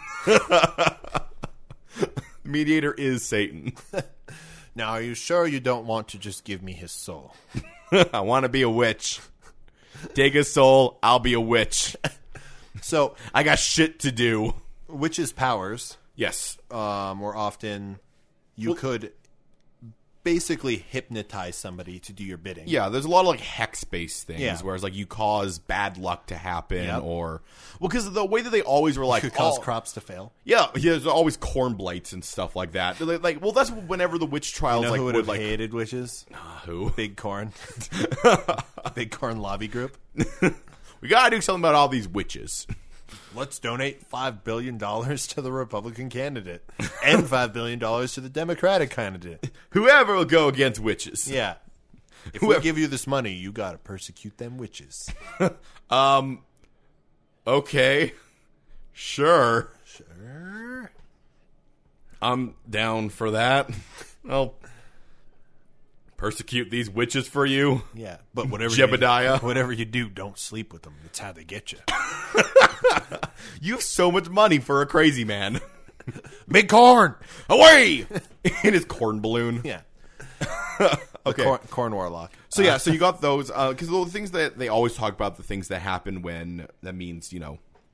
[SPEAKER 2] Mediator is Satan.
[SPEAKER 1] Now, are you sure you don't want to just give me his soul?
[SPEAKER 2] I want to be a witch. Take his soul, I'll be a witch.
[SPEAKER 1] So,
[SPEAKER 2] I got shit to do.
[SPEAKER 1] witches' powers
[SPEAKER 2] Yes.
[SPEAKER 1] um, were often you could basically hypnotize somebody to do your bidding.
[SPEAKER 2] Yeah, there's a lot of like hex-based things,
[SPEAKER 1] Yeah.
[SPEAKER 2] whereas like you cause bad luck to happen,
[SPEAKER 1] Yep.
[SPEAKER 2] or well, because the way that they always were like,
[SPEAKER 1] You could cause
[SPEAKER 2] oh,
[SPEAKER 1] crops to fail.
[SPEAKER 2] yeah, yeah, there's always corn blights and stuff like that. They're like, well, that's whenever the witch trials
[SPEAKER 1] You know
[SPEAKER 2] like
[SPEAKER 1] who would
[SPEAKER 2] would
[SPEAKER 1] have
[SPEAKER 2] like
[SPEAKER 1] hated witches?
[SPEAKER 2] who
[SPEAKER 1] Big Corn. Big Corn lobby group.
[SPEAKER 2] we gotta do something about all these witches.
[SPEAKER 1] Let's donate five billion dollars to the Republican candidate and five billion dollars to the Democratic candidate.
[SPEAKER 2] Whoever will go against witches.
[SPEAKER 1] Yeah. If
[SPEAKER 2] Whoever-
[SPEAKER 1] we give you this money, you got to persecute them witches.
[SPEAKER 2] Um. Okay. Sure.
[SPEAKER 1] Sure.
[SPEAKER 2] I'm down for that. I'll persecute these witches for you.
[SPEAKER 1] Yeah, but whatever
[SPEAKER 2] Jebediah.
[SPEAKER 1] you, whatever you do, don't sleep with them. That's how they get you.
[SPEAKER 2] You have so much money for a crazy man.
[SPEAKER 1] Big Corn.
[SPEAKER 2] Away! In his corn balloon.
[SPEAKER 1] Yeah.
[SPEAKER 2] Okay.
[SPEAKER 1] Corn, corn warlock.
[SPEAKER 2] So yeah, so you got those because the things that they always talk about, the things that happen when that means you know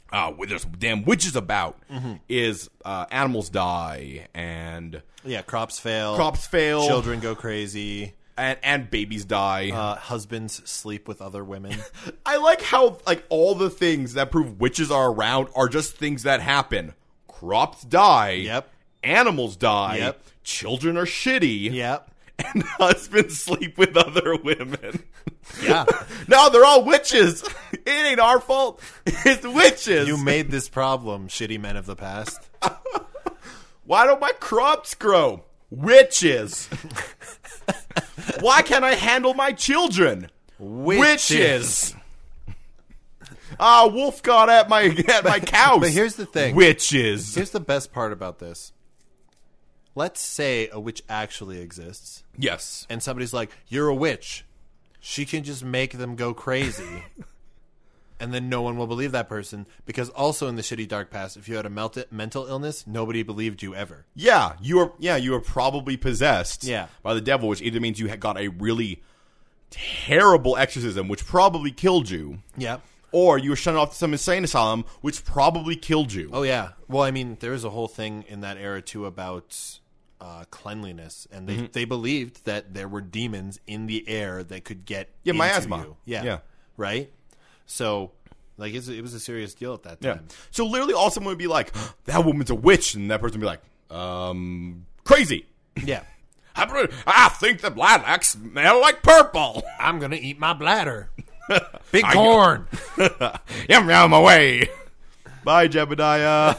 [SPEAKER 2] uh, where there's damn witches about, mm-hmm. is uh, animals die and
[SPEAKER 1] yeah, crops fail,
[SPEAKER 2] crops fail,
[SPEAKER 1] children go crazy.
[SPEAKER 2] And, and babies die.
[SPEAKER 1] Uh, husbands sleep with other women.
[SPEAKER 2] I like how like all the things that prove witches are around are just things that happen. Crops die.
[SPEAKER 1] Yep.
[SPEAKER 2] Animals die.
[SPEAKER 1] Yep.
[SPEAKER 2] Children are shitty.
[SPEAKER 1] Yep.
[SPEAKER 2] And husbands sleep with other women.
[SPEAKER 1] Yeah.
[SPEAKER 2] No, they're all witches. It ain't our fault. It's witches.
[SPEAKER 1] You made this problem, shitty men of the past.
[SPEAKER 2] Why don't my crops grow? Witches. Why can't I handle my children?
[SPEAKER 1] Witches.
[SPEAKER 2] Ah, uh, wolf got at my at my cows.
[SPEAKER 1] But here's the thing.
[SPEAKER 2] Witches.
[SPEAKER 1] Here's the best part about this. Let's say a witch actually exists.
[SPEAKER 2] Yes.
[SPEAKER 1] And somebody's like, you're a witch. She can just make them go crazy. And then no one will believe that person. Because also in the shitty dark past, if you had a melt- mental illness, nobody believed you ever.
[SPEAKER 2] Yeah, you were yeah, you were probably possessed
[SPEAKER 1] yeah.
[SPEAKER 2] by the devil, which either means you had got a really terrible exorcism, which probably killed you.
[SPEAKER 1] Yeah.
[SPEAKER 2] Or you were shunned off to some insane asylum, which probably killed you.
[SPEAKER 1] Oh, yeah. Well, I mean, there was a whole thing in that era, too, about uh, cleanliness. And they, mm-hmm. they believed that there were demons in the air that could get
[SPEAKER 2] yeah,
[SPEAKER 1] into
[SPEAKER 2] miasma.
[SPEAKER 1] you. Yeah.
[SPEAKER 2] Yeah.
[SPEAKER 1] Right? So, like, it's, it was a serious deal at that time.
[SPEAKER 2] Yeah. So, literally, all someone would be like, that woman's a witch. And that person would be like, um, crazy.
[SPEAKER 1] Yeah.
[SPEAKER 2] I think the lilacs smell like purple.
[SPEAKER 1] I'm going to eat my bladder. Big corn.
[SPEAKER 2] Yum, yum, away. Bye, Jebediah.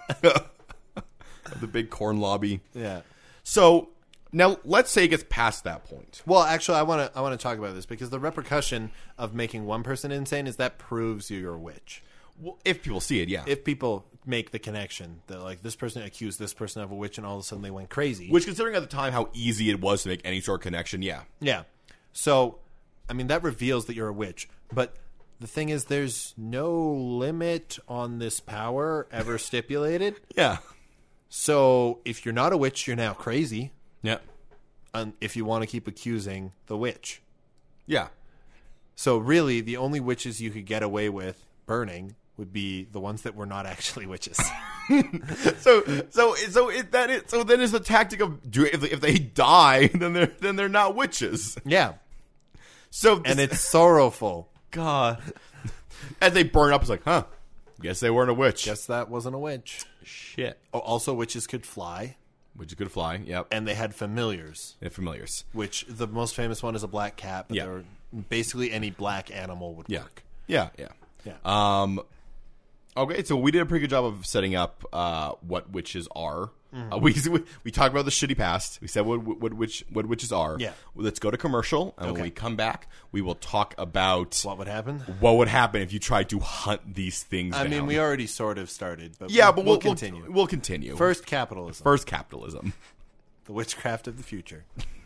[SPEAKER 2] The big corn lobby.
[SPEAKER 1] Yeah.
[SPEAKER 2] So, now, let's say it gets past that point.
[SPEAKER 1] Well, actually, I want to I want to talk about this because the repercussion of making one person insane is that proves you're a witch.
[SPEAKER 2] Well, if people see it, yeah.
[SPEAKER 1] If people make the connection that, like, this person accused this person of a witch and all of a sudden they went crazy.
[SPEAKER 2] Which, considering at the time how easy it was to make any sort of connection, yeah.
[SPEAKER 1] Yeah. So, I mean, that reveals that you're a witch. But the thing is, there's no limit on this power ever stipulated.
[SPEAKER 2] Yeah.
[SPEAKER 1] So, if you're not a witch, you're now crazy.
[SPEAKER 2] Yeah.
[SPEAKER 1] And if you want to keep accusing the witch.
[SPEAKER 2] Yeah.
[SPEAKER 1] So, really, the only witches you could get away with burning would be the ones that were not actually witches.
[SPEAKER 2] so, so, so it, that is, so then is the tactic of do if, if they die, then they're then they're not witches.
[SPEAKER 1] Yeah.
[SPEAKER 2] So
[SPEAKER 1] and it's sorrowful.
[SPEAKER 2] God. As they burn up, it's like, huh? Guess they weren't a witch.
[SPEAKER 1] Guess that wasn't a witch.
[SPEAKER 2] Shit.
[SPEAKER 1] Oh, also, witches could fly.
[SPEAKER 2] Witches could fly. Yep.
[SPEAKER 1] And they had familiars.
[SPEAKER 2] They had familiars.
[SPEAKER 1] Which the most famous one is a black cat. But
[SPEAKER 2] yeah.
[SPEAKER 1] Were, basically, any black animal would
[SPEAKER 2] yeah.
[SPEAKER 1] work.
[SPEAKER 2] Yeah. Yeah.
[SPEAKER 1] Yeah.
[SPEAKER 2] Um. Okay, so we did a pretty good job of setting up uh, what witches are. Mm-hmm. Uh, we, we we talked about the shitty past. We said what what witch what witches are.
[SPEAKER 1] Yeah.
[SPEAKER 2] Let's go to commercial, and
[SPEAKER 1] okay.
[SPEAKER 2] when we come back, we will talk about
[SPEAKER 1] what would happen.
[SPEAKER 2] What would happen if you tried to hunt these things
[SPEAKER 1] I
[SPEAKER 2] down.
[SPEAKER 1] mean, we already sort of started, but
[SPEAKER 2] yeah,
[SPEAKER 1] we'll,
[SPEAKER 2] but we'll,
[SPEAKER 1] we'll continue.
[SPEAKER 2] We'll, we'll continue.
[SPEAKER 1] First, capitalism.
[SPEAKER 2] First, capitalism.
[SPEAKER 1] The witchcraft of the future.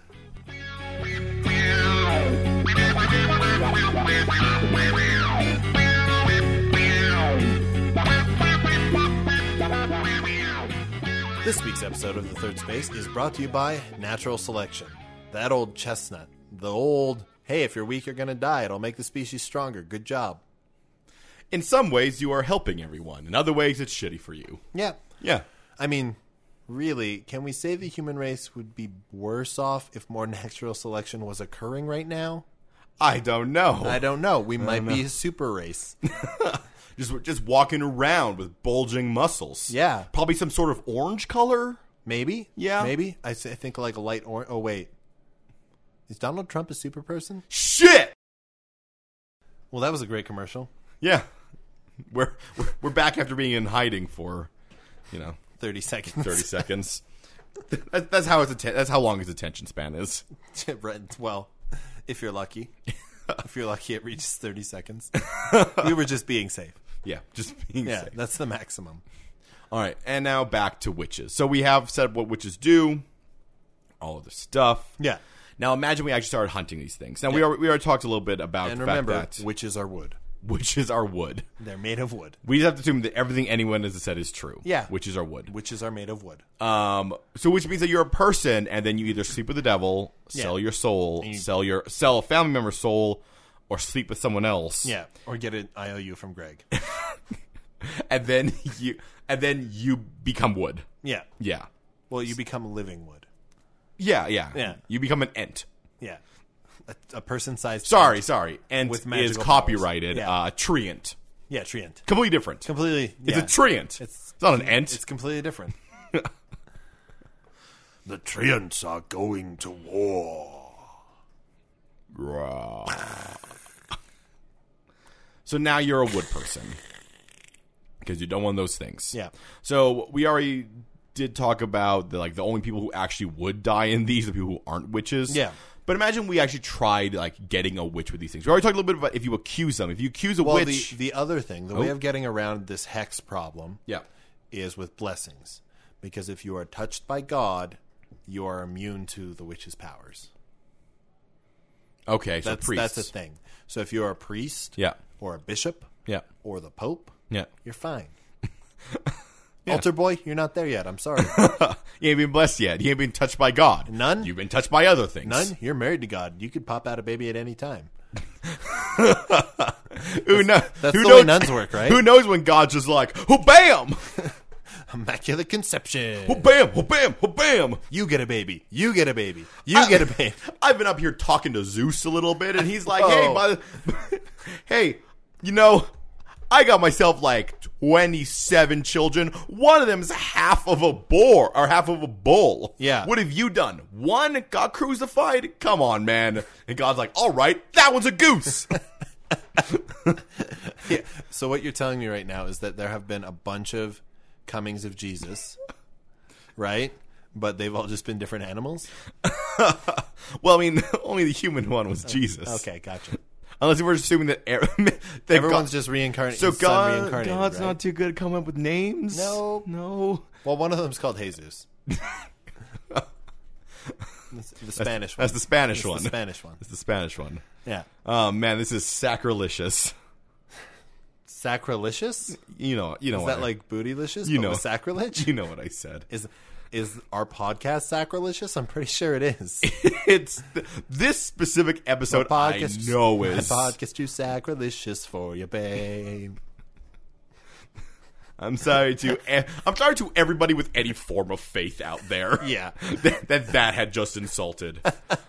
[SPEAKER 1] This week's episode of The Third Space is brought to you by Natural Selection. That old chestnut. The old, hey, if you're weak, you're going to die. It'll make the species stronger. Good job.
[SPEAKER 2] In some ways, you are helping everyone. In other ways, it's shitty for you.
[SPEAKER 1] Yeah.
[SPEAKER 2] Yeah.
[SPEAKER 1] I mean, really, can we say the human race would be worse off if more natural selection was occurring right now?
[SPEAKER 2] I don't know.
[SPEAKER 1] I don't know. We
[SPEAKER 2] I
[SPEAKER 1] might
[SPEAKER 2] know.
[SPEAKER 1] be a super race.
[SPEAKER 2] Just just walking around with bulging muscles.
[SPEAKER 1] Yeah.
[SPEAKER 2] Probably some sort of orange color.
[SPEAKER 1] Maybe.
[SPEAKER 2] Yeah.
[SPEAKER 1] Maybe. I, th- I think like a light orange. Oh, wait. Is Donald Trump a super person?
[SPEAKER 2] Shit!
[SPEAKER 1] Well, that was a great commercial.
[SPEAKER 2] Yeah. We're, we're, we're back after being in hiding for, you know,
[SPEAKER 1] thirty seconds.
[SPEAKER 2] thirty seconds. That, that's how it's atten- that's how long his attention span is.
[SPEAKER 1] Well, if you're lucky. If you're lucky, it reaches thirty seconds. We were just being safe.
[SPEAKER 2] Yeah, just being
[SPEAKER 1] yeah,
[SPEAKER 2] safe.
[SPEAKER 1] That's the maximum.
[SPEAKER 2] All right, and now back to witches. So we have said what witches do, all of the stuff.
[SPEAKER 1] Yeah.
[SPEAKER 2] Now imagine we actually started hunting these things. Now
[SPEAKER 1] yeah.
[SPEAKER 2] we already, we already talked a little bit about
[SPEAKER 1] and
[SPEAKER 2] the
[SPEAKER 1] remember,
[SPEAKER 2] fact that
[SPEAKER 1] witches are wood.
[SPEAKER 2] Witches are wood.
[SPEAKER 1] They're made of wood.
[SPEAKER 2] We just have to assume that everything anyone has said is true.
[SPEAKER 1] Yeah.
[SPEAKER 2] Witches are wood.
[SPEAKER 1] Witches are made of wood.
[SPEAKER 2] Um. So which means that you're a person, and then you either sleep with the devil, sell
[SPEAKER 1] yeah.
[SPEAKER 2] your soul,
[SPEAKER 1] you,
[SPEAKER 2] sell your sell a family member's soul, or sleep with someone else.
[SPEAKER 1] Yeah. Or get an I O U from Greg.
[SPEAKER 2] and then you and then you become wood.
[SPEAKER 1] Yeah.
[SPEAKER 2] Yeah.
[SPEAKER 1] Well, you become living wood.
[SPEAKER 2] Yeah, yeah.
[SPEAKER 1] Yeah.
[SPEAKER 2] You become an ent.
[SPEAKER 1] Yeah. A, a person-sized.
[SPEAKER 2] Sorry,
[SPEAKER 1] ant.
[SPEAKER 2] sorry. Ent
[SPEAKER 1] With
[SPEAKER 2] is
[SPEAKER 1] magical
[SPEAKER 2] copyrighted.
[SPEAKER 1] powers. Yeah.
[SPEAKER 2] Uh, treant.
[SPEAKER 1] Yeah, treant.
[SPEAKER 2] Completely different.
[SPEAKER 1] Completely.
[SPEAKER 2] It's
[SPEAKER 1] yeah.
[SPEAKER 2] a treant. It's,
[SPEAKER 1] It's,
[SPEAKER 2] it's not an ent.
[SPEAKER 1] It's completely different.
[SPEAKER 3] The treants are going to war.
[SPEAKER 2] So now you're a wood person. Because you don't want those things.
[SPEAKER 1] Yeah.
[SPEAKER 2] So we already did talk about the, like the only people who actually would die in these are people who aren't witches.
[SPEAKER 1] Yeah.
[SPEAKER 2] But imagine we actually tried like getting a witch with these things. We already talked a little bit about if you accuse them. If you accuse a
[SPEAKER 1] Well,
[SPEAKER 2] witch,
[SPEAKER 1] the, the other thing, the
[SPEAKER 2] Oh.
[SPEAKER 1] way of getting around this hex problem
[SPEAKER 2] yeah,
[SPEAKER 1] is with blessings. Because if you are touched by God, you are immune to the witch's powers.
[SPEAKER 2] okay, so
[SPEAKER 1] That's
[SPEAKER 2] priests.
[SPEAKER 1] that's the thing. So if you're a priest
[SPEAKER 2] Yeah,
[SPEAKER 1] or a bishop
[SPEAKER 2] yeah,
[SPEAKER 1] or the pope,
[SPEAKER 2] yeah.
[SPEAKER 1] you're fine. Altar boy, you're not there yet. I'm sorry.
[SPEAKER 2] You ain't been blessed yet. You ain't been touched by God.
[SPEAKER 1] None?
[SPEAKER 2] You've been touched by other things.
[SPEAKER 1] None. You're married to God. You could pop out a baby at any time.
[SPEAKER 2] Who knows?
[SPEAKER 1] That's
[SPEAKER 2] who
[SPEAKER 1] the
[SPEAKER 2] knows,
[SPEAKER 1] way nuns work, right?
[SPEAKER 2] Who knows when God's just like, oh, bam!
[SPEAKER 1] Immaculate conception.
[SPEAKER 2] Oh, bam! Oh, bam! Oh, bam!
[SPEAKER 1] You get a baby. You get a baby. You get a baby.
[SPEAKER 2] I've been up here talking to Zeus a little bit, and he's like,
[SPEAKER 1] Oh.
[SPEAKER 2] hey, by the, hey, you know, I got myself like twenty-seven children. One of them's half of a boar, or half of a bull.
[SPEAKER 1] Yeah.
[SPEAKER 2] What have you done? One got crucified? Come on, man. And God's like, all right, that one's a goose.
[SPEAKER 1] Yeah. So what you're telling me right now is that there have been a bunch of comings of Jesus, right? But they've all just been different animals?
[SPEAKER 2] Well, I mean, only the human one was Jesus.
[SPEAKER 1] Okay, gotcha.
[SPEAKER 2] Unless we're assuming that er- they've
[SPEAKER 1] Everyone's
[SPEAKER 2] got-
[SPEAKER 1] just reincarnated.
[SPEAKER 2] So
[SPEAKER 1] son
[SPEAKER 2] God,
[SPEAKER 1] reincarnated,
[SPEAKER 2] God's
[SPEAKER 1] right?
[SPEAKER 2] not too good at coming up with names.
[SPEAKER 1] No.
[SPEAKER 2] no.
[SPEAKER 1] Well, one of them's called Jesus. That's the Spanish one.
[SPEAKER 2] That's the Spanish
[SPEAKER 1] That's
[SPEAKER 2] one.
[SPEAKER 1] The Spanish one.
[SPEAKER 2] That's the Spanish one.
[SPEAKER 1] Yeah.
[SPEAKER 2] Oh man, this is sacrilegious.
[SPEAKER 1] Sacrilegious?
[SPEAKER 2] You know, you know
[SPEAKER 1] Is
[SPEAKER 2] what
[SPEAKER 1] that
[SPEAKER 2] I-
[SPEAKER 1] like bootylicious?
[SPEAKER 2] You
[SPEAKER 1] but
[SPEAKER 2] know.
[SPEAKER 1] with sacrilege?
[SPEAKER 2] you know what I said.
[SPEAKER 1] Is is our podcast sacrilegious? I'm pretty sure it is.
[SPEAKER 2] It's th- this specific episode.
[SPEAKER 1] My
[SPEAKER 2] I
[SPEAKER 1] podcast-
[SPEAKER 2] know
[SPEAKER 1] My
[SPEAKER 2] is.
[SPEAKER 1] podcast too sacrilegious for you, babe.
[SPEAKER 2] I'm sorry to. e- I'm sorry to everybody with any form of faith out there.
[SPEAKER 1] Yeah.
[SPEAKER 2] that, that that had just insulted.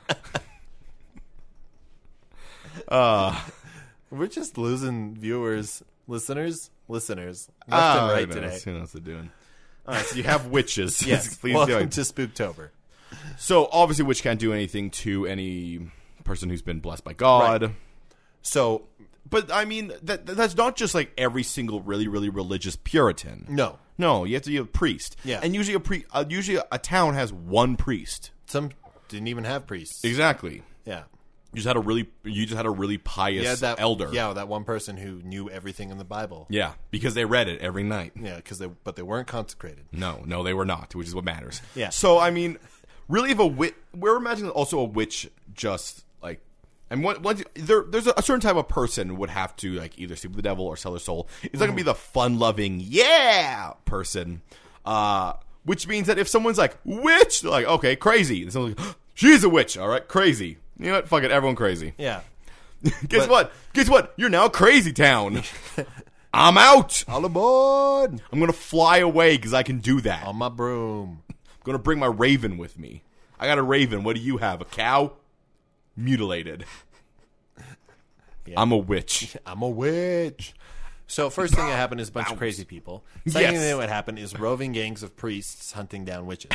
[SPEAKER 1] We're just losing viewers, listeners, listeners left
[SPEAKER 2] Ah,
[SPEAKER 1] and right
[SPEAKER 2] who
[SPEAKER 1] today.
[SPEAKER 2] knows? Who knows what they're doing? All right, so you have witches.
[SPEAKER 1] Yes.
[SPEAKER 2] Please
[SPEAKER 1] Welcome
[SPEAKER 2] do it.
[SPEAKER 1] to Spooktober.
[SPEAKER 2] So obviously, witch can't do anything to any person who's been blessed by God.
[SPEAKER 1] Right. So
[SPEAKER 2] But I mean, that that's not just like every single really, really religious Puritan.
[SPEAKER 1] no,
[SPEAKER 2] No, you have to be a priest.
[SPEAKER 1] Yeah.
[SPEAKER 2] and usually a pre, uh, usually a town has one priest.
[SPEAKER 1] some didn't even have priests.
[SPEAKER 2] Exactly.
[SPEAKER 1] Yeah.
[SPEAKER 2] You just had a really, you just had a really pious
[SPEAKER 1] Yeah, that
[SPEAKER 2] elder.
[SPEAKER 1] Yeah, that one person who knew everything in the Bible.
[SPEAKER 2] Yeah, because they read it every night.
[SPEAKER 1] Yeah, because they but they weren't consecrated.
[SPEAKER 2] No, no, they were not, which is what matters.
[SPEAKER 1] Yeah.
[SPEAKER 2] So I mean, really, if a witch, we're imagining also a witch just like, and what once there, there's a, a certain type of person would have to like either sleep with the devil or sell their soul. It's not gonna be the fun-loving yeah person, uh, which means that if someone's like witch, they're like okay, crazy. And someone's like, she's a witch. All right, crazy. You know what? Fuck it, everyone crazy.
[SPEAKER 1] Yeah.
[SPEAKER 2] Guess
[SPEAKER 1] But-
[SPEAKER 2] what? Guess what? You're now crazy town. I'm out.
[SPEAKER 1] All aboard
[SPEAKER 2] I'm gonna fly away because I can do that.
[SPEAKER 1] on my broom.
[SPEAKER 2] I'm gonna bring my raven with me. I got a raven. What do you have? A cow? Mutilated.
[SPEAKER 1] Yeah.
[SPEAKER 2] I'm a witch.
[SPEAKER 1] I'm a witch. So first thing that happened is a bunch of crazy people. Second
[SPEAKER 2] Yes.
[SPEAKER 1] thing that would happen is roving gangs of priests hunting down witches.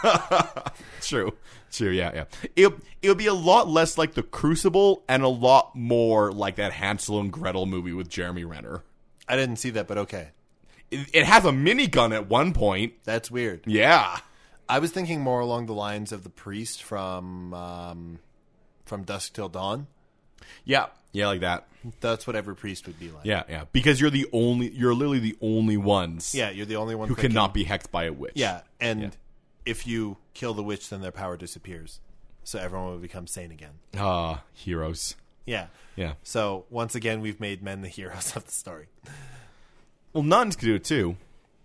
[SPEAKER 2] True. True, yeah, yeah. It'll, it'll be a lot less like The Crucible and a lot more like that Hansel and Gretel movie with Jeremy Renner.
[SPEAKER 1] I didn't see that, but okay.
[SPEAKER 2] It, it has a minigun at one point.
[SPEAKER 1] That's weird.
[SPEAKER 2] Yeah.
[SPEAKER 1] I was thinking more along the lines of the priest from um, from Dusk Till Dawn.
[SPEAKER 2] Yeah. Yeah, like that.
[SPEAKER 1] That's what every priest would be like.
[SPEAKER 2] Yeah, yeah. Because you're the only, you're literally the only ones
[SPEAKER 1] Yeah, you're the only one
[SPEAKER 2] who
[SPEAKER 1] that
[SPEAKER 2] cannot be hexed by a witch.
[SPEAKER 1] Yeah, and
[SPEAKER 2] Yeah.
[SPEAKER 1] if you kill the witch, then their power disappears. So everyone will become sane again.
[SPEAKER 2] Ah, heroes.
[SPEAKER 1] Yeah.
[SPEAKER 2] Yeah.
[SPEAKER 1] So once again, we've made men the heroes of the story.
[SPEAKER 2] Well, nuns can do it too.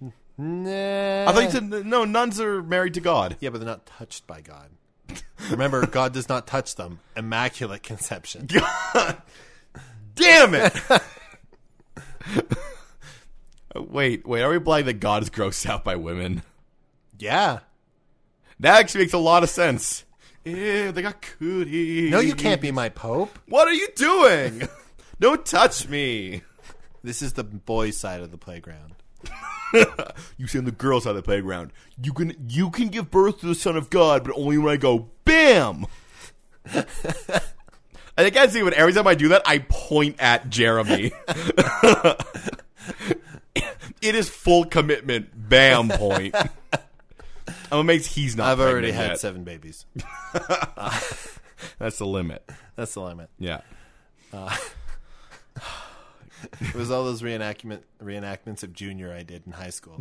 [SPEAKER 1] Nah.
[SPEAKER 2] I thought you said no. Nuns are married to God.
[SPEAKER 1] Yeah, but they're not touched by God. Remember, God does not touch them. Immaculate conception.
[SPEAKER 2] Damn it! Wait, wait, are we implying that God is grossed out by women?
[SPEAKER 1] Yeah.
[SPEAKER 2] That actually makes a lot of sense. Ew, they got cooties.
[SPEAKER 1] No, you can't be my pope.
[SPEAKER 2] What are you doing? Don't touch me.
[SPEAKER 1] This is the boys' side of the playground.
[SPEAKER 2] You say on the girls' side of the playground. You can you can give birth to the Son of God, but only when I go BAM. I think I see when every time I do that, I point at Jeremy. It is full commitment. Bam point. I'm amazed he's not.
[SPEAKER 1] I've already had
[SPEAKER 2] yet.
[SPEAKER 1] seven babies.
[SPEAKER 2] That's the limit.
[SPEAKER 1] That's the limit.
[SPEAKER 2] Yeah.
[SPEAKER 1] It was all those reenactment reenactments of Junior I did in high school.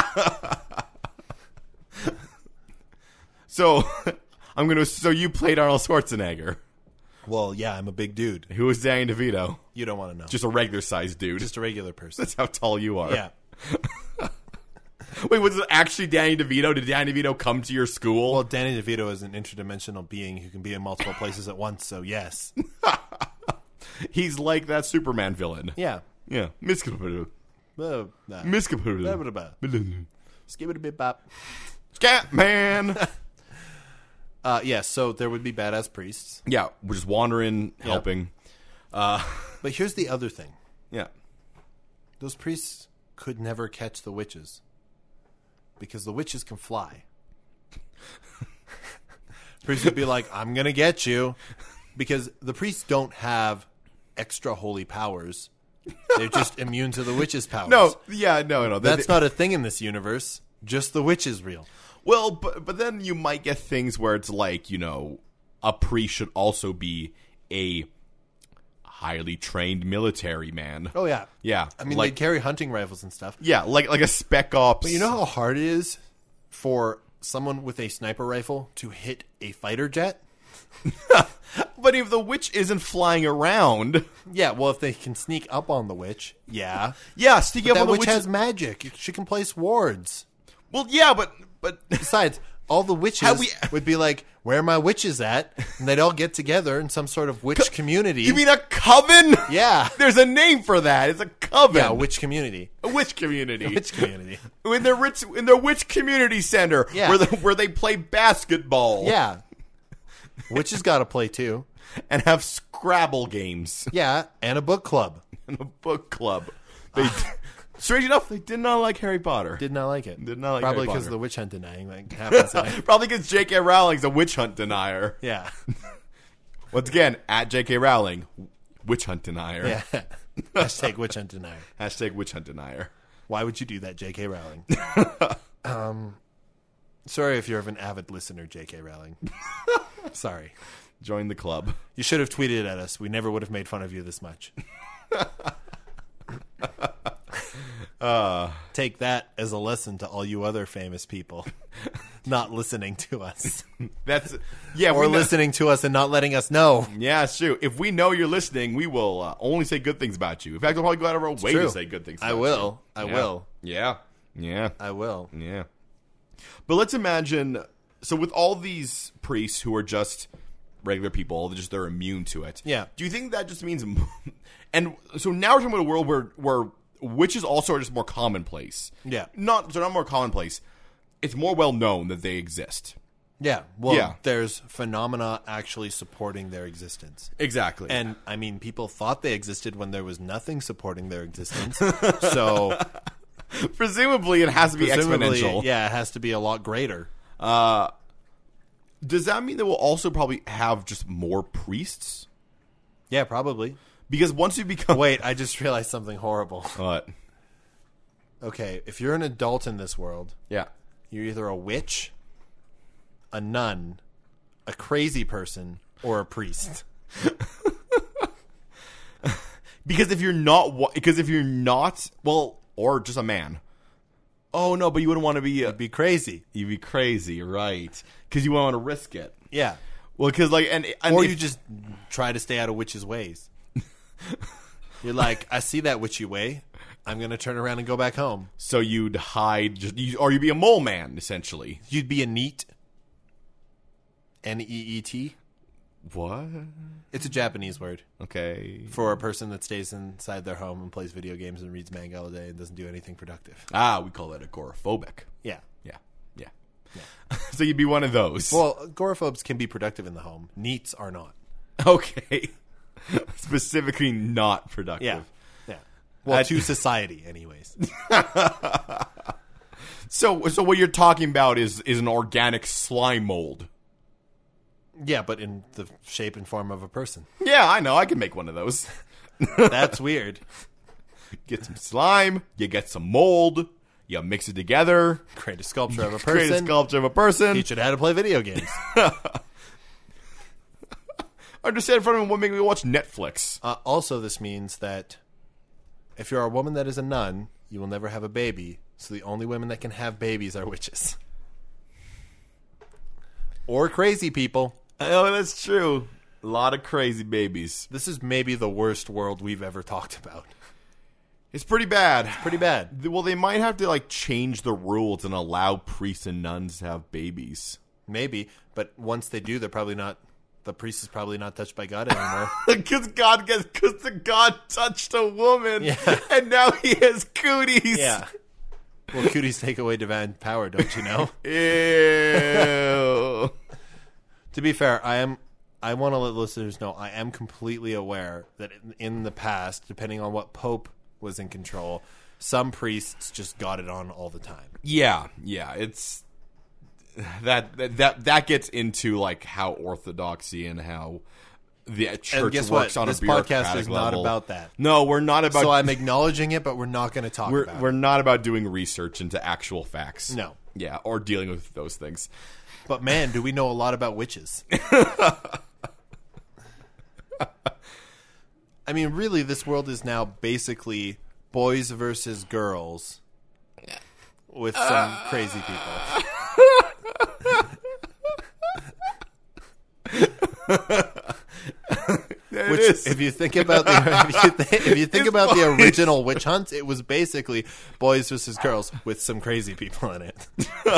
[SPEAKER 2] So I'm gonna. So you played Arnold Schwarzenegger.
[SPEAKER 1] Well, yeah, I'm a big dude.
[SPEAKER 2] Who was Danny DeVito?
[SPEAKER 1] You don't want to know.
[SPEAKER 2] Just a regular sized dude.
[SPEAKER 1] Just a regular person.
[SPEAKER 2] That's how tall you are.
[SPEAKER 1] Yeah.
[SPEAKER 2] Wait, was it actually Danny DeVito? Did Danny DeVito come to your school?
[SPEAKER 1] Well, Danny DeVito is an interdimensional being who can be in multiple places at once, so yes.
[SPEAKER 2] He's like that Superman villain.
[SPEAKER 1] Yeah.
[SPEAKER 2] Yeah. Miskapudu.
[SPEAKER 1] Uh, nah.
[SPEAKER 2] Miskapudu.
[SPEAKER 1] Skip it a bit, bop.
[SPEAKER 2] Scatman.
[SPEAKER 1] Uh, yeah, so there would be badass priests.
[SPEAKER 2] Yeah, we're just wandering, helping. Uh,
[SPEAKER 1] But here's the other thing.
[SPEAKER 2] yeah.
[SPEAKER 1] Those priests could never catch the witches. Because the witches can fly. Priests would be like, I'm going to get you. Because the priests don't have extra holy powers. They're just immune to the witches' powers.
[SPEAKER 2] No, yeah, no, no.
[SPEAKER 1] That's not a thing in this universe. Just the witch is real.
[SPEAKER 2] Well, but but then you might get things where it's like, you know, a priest should also be a highly trained military man.
[SPEAKER 1] Oh, yeah.
[SPEAKER 2] Yeah.
[SPEAKER 1] I mean,
[SPEAKER 2] like,
[SPEAKER 1] they carry hunting rifles and stuff.
[SPEAKER 2] yeah, like like a spec ops.
[SPEAKER 1] But you know how hard it is for someone with a sniper rifle to hit a fighter jet?
[SPEAKER 2] But if the witch isn't flying around,
[SPEAKER 1] Yeah, well, if they can sneak up on the witch, yeah.
[SPEAKER 2] yeah, sneaking
[SPEAKER 1] But
[SPEAKER 2] up
[SPEAKER 1] that
[SPEAKER 2] on the
[SPEAKER 1] witch
[SPEAKER 2] witch.
[SPEAKER 1] has magic. She can place wards.
[SPEAKER 2] Well, yeah, but but
[SPEAKER 1] Besides, all the witches
[SPEAKER 2] Have we-
[SPEAKER 1] would be like, where are my witches at? And they'd all get together in some sort of witch community.
[SPEAKER 2] you mean a coven?
[SPEAKER 1] Yeah.
[SPEAKER 2] There's a name for that. It's a coven.
[SPEAKER 1] Yeah, witch community.
[SPEAKER 2] a witch community.
[SPEAKER 1] Witch community.
[SPEAKER 2] in their rich in their witch community center,
[SPEAKER 1] Yeah.
[SPEAKER 2] where they, where they play basketball.
[SPEAKER 1] Yeah. Witches got to play too.
[SPEAKER 2] and have Scrabble games
[SPEAKER 1] Yeah, and a book club.
[SPEAKER 2] and a book club. They, strange enough, they did not like Harry Potter.
[SPEAKER 1] Did not like it.
[SPEAKER 2] Did not like
[SPEAKER 1] Probably
[SPEAKER 2] Harry
[SPEAKER 1] because
[SPEAKER 2] Potter.
[SPEAKER 1] of the witch hunt denying that happens. in it.
[SPEAKER 2] Probably because J K. Rowling's a witch hunt denier.
[SPEAKER 1] Yeah.
[SPEAKER 2] Once again, at J K. Rowling, witch hunt denier.
[SPEAKER 1] Yeah. Hashtag witch hunt denier.
[SPEAKER 2] Hashtag witch hunt denier.
[SPEAKER 1] Why would you do that, J K. Rowling? um, sorry if you're an avid listener, J K. Rowling. Sorry.
[SPEAKER 2] Join the club.
[SPEAKER 1] You should have tweeted at us. We never would have made fun of you this much. uh, Take that as a lesson to all you other famous people not listening to us.
[SPEAKER 2] That's yeah.
[SPEAKER 1] Or
[SPEAKER 2] we know-
[SPEAKER 1] listening to us and not letting us know.
[SPEAKER 2] Yeah, it's true. If we know you're listening, we will uh, only say good things about you. In fact, we'll probably go out of our way
[SPEAKER 1] true.
[SPEAKER 2] to say good things.
[SPEAKER 1] I
[SPEAKER 2] about
[SPEAKER 1] will.
[SPEAKER 2] You.
[SPEAKER 1] I
[SPEAKER 2] Yeah.
[SPEAKER 1] will.
[SPEAKER 2] Yeah. Yeah.
[SPEAKER 1] I will.
[SPEAKER 2] Yeah. But let's imagine. So with all these priests who are just regular people, they're just they're immune to it.
[SPEAKER 1] Yeah.
[SPEAKER 2] Do you think that just means? And so now we're talking about a world where where witches also are just more commonplace.
[SPEAKER 1] Yeah.
[SPEAKER 2] Not so not more commonplace. It's more well known that they exist.
[SPEAKER 1] Yeah. Well,
[SPEAKER 2] Yeah.
[SPEAKER 1] there's phenomena actually supporting their existence.
[SPEAKER 2] Exactly.
[SPEAKER 1] And, I mean, people thought they existed when there was nothing supporting their existence. So,
[SPEAKER 2] presumably it has to be
[SPEAKER 1] presumably,
[SPEAKER 2] exponential.
[SPEAKER 1] yeah, it has to be a lot greater.
[SPEAKER 2] Uh, does that mean that we'll also probably have just more priests?
[SPEAKER 1] Yeah, probably.
[SPEAKER 2] Because once you become
[SPEAKER 1] Wait, I just realized something horrible.
[SPEAKER 2] what?
[SPEAKER 1] Okay, if you're an adult in this world,
[SPEAKER 2] Yeah.
[SPEAKER 1] you're either a witch, a nun, a crazy person, or a priest.
[SPEAKER 2] Because if you're not, wa- because if you're not, well, or just a man. Oh no, but you wouldn't want to be. A,
[SPEAKER 1] It'd be crazy.
[SPEAKER 2] you'd be crazy, right? Because you wouldn't want to risk it.
[SPEAKER 1] Yeah.
[SPEAKER 2] Well, because like, and, and
[SPEAKER 1] Or
[SPEAKER 2] if-
[SPEAKER 1] you just try to stay out of witches' ways. You're like, I see that witchy way. I'm going to turn around and go back home.
[SPEAKER 2] so you'd hide, just you, or you'd be a mole man essentially.
[SPEAKER 1] You'd be a neat. N E E T.
[SPEAKER 2] What?
[SPEAKER 1] It's a Japanese word
[SPEAKER 2] Okay.
[SPEAKER 1] for a person that stays inside their home and plays video games and reads manga all day and doesn't do anything productive.
[SPEAKER 2] Ah, we call that agoraphobic.
[SPEAKER 1] Yeah.
[SPEAKER 2] Yeah. Yeah. So you'd be one of those.
[SPEAKER 1] Well, agoraphobes can be productive in the home. Neats are not.
[SPEAKER 2] Okay. Specifically not productive.
[SPEAKER 1] Yeah. Yeah. Well,
[SPEAKER 2] I-
[SPEAKER 1] to society, anyways.
[SPEAKER 2] So so what you're talking about is is an organic slime mold.
[SPEAKER 1] Yeah, but in the shape and form of a person.
[SPEAKER 2] Yeah, I know. I can make one of those.
[SPEAKER 1] That's weird.
[SPEAKER 2] Get some slime, you get some mold, you mix it together,
[SPEAKER 1] Create a sculpture of a
[SPEAKER 2] create a
[SPEAKER 1] person.
[SPEAKER 2] sculpture of a person.
[SPEAKER 1] Teach it how to play video games.
[SPEAKER 2] Understand in front of him what make me watch Netflix.
[SPEAKER 1] Uh, also, this means that if you're a woman that is a nun, you will never have a baby. So the only women that can have babies are witches. Or crazy people.
[SPEAKER 2] Oh, that's true. A lot of crazy babies.
[SPEAKER 1] This is maybe the worst world we've ever talked about.
[SPEAKER 2] It's pretty bad.
[SPEAKER 1] Pretty bad.
[SPEAKER 2] Well, they might have to like change the rules and allow priests and nuns to have babies.
[SPEAKER 1] Maybe. But once they do, they're probably not... The priest is probably not touched by God anymore.
[SPEAKER 2] Because God gets, because the God touched a woman,
[SPEAKER 1] Yeah.
[SPEAKER 2] and now he has cooties.
[SPEAKER 1] Yeah. Well, cooties take away divine power, don't you know?
[SPEAKER 2] Ew.
[SPEAKER 1] To be fair, I am. I want to let listeners know I am completely aware that in, in the past, depending on what pope was in control, some priests just got it on all the time.
[SPEAKER 2] Yeah, yeah, it's that that that, that gets into like how orthodoxy and how the church
[SPEAKER 1] And guess
[SPEAKER 2] works
[SPEAKER 1] what?
[SPEAKER 2] on
[SPEAKER 1] This
[SPEAKER 2] a bureaucratic
[SPEAKER 1] podcast is not
[SPEAKER 2] level.
[SPEAKER 1] about that.
[SPEAKER 2] No, we're not about.
[SPEAKER 1] So I'm acknowledging it, but we're not going to talk
[SPEAKER 2] we're
[SPEAKER 1] about
[SPEAKER 2] we're
[SPEAKER 1] it.
[SPEAKER 2] not about doing research into actual facts.
[SPEAKER 1] No.
[SPEAKER 2] Yeah, or dealing with those things.
[SPEAKER 1] But man, do we know a lot about witches? I mean, really, this world is now basically boys versus girls with some uh, crazy people. Which,
[SPEAKER 2] is.
[SPEAKER 1] if you think about the if you, th- if you think
[SPEAKER 2] It's
[SPEAKER 1] about the
[SPEAKER 2] boys.
[SPEAKER 1] original witch hunts, it was basically boys versus girls with some crazy people in it.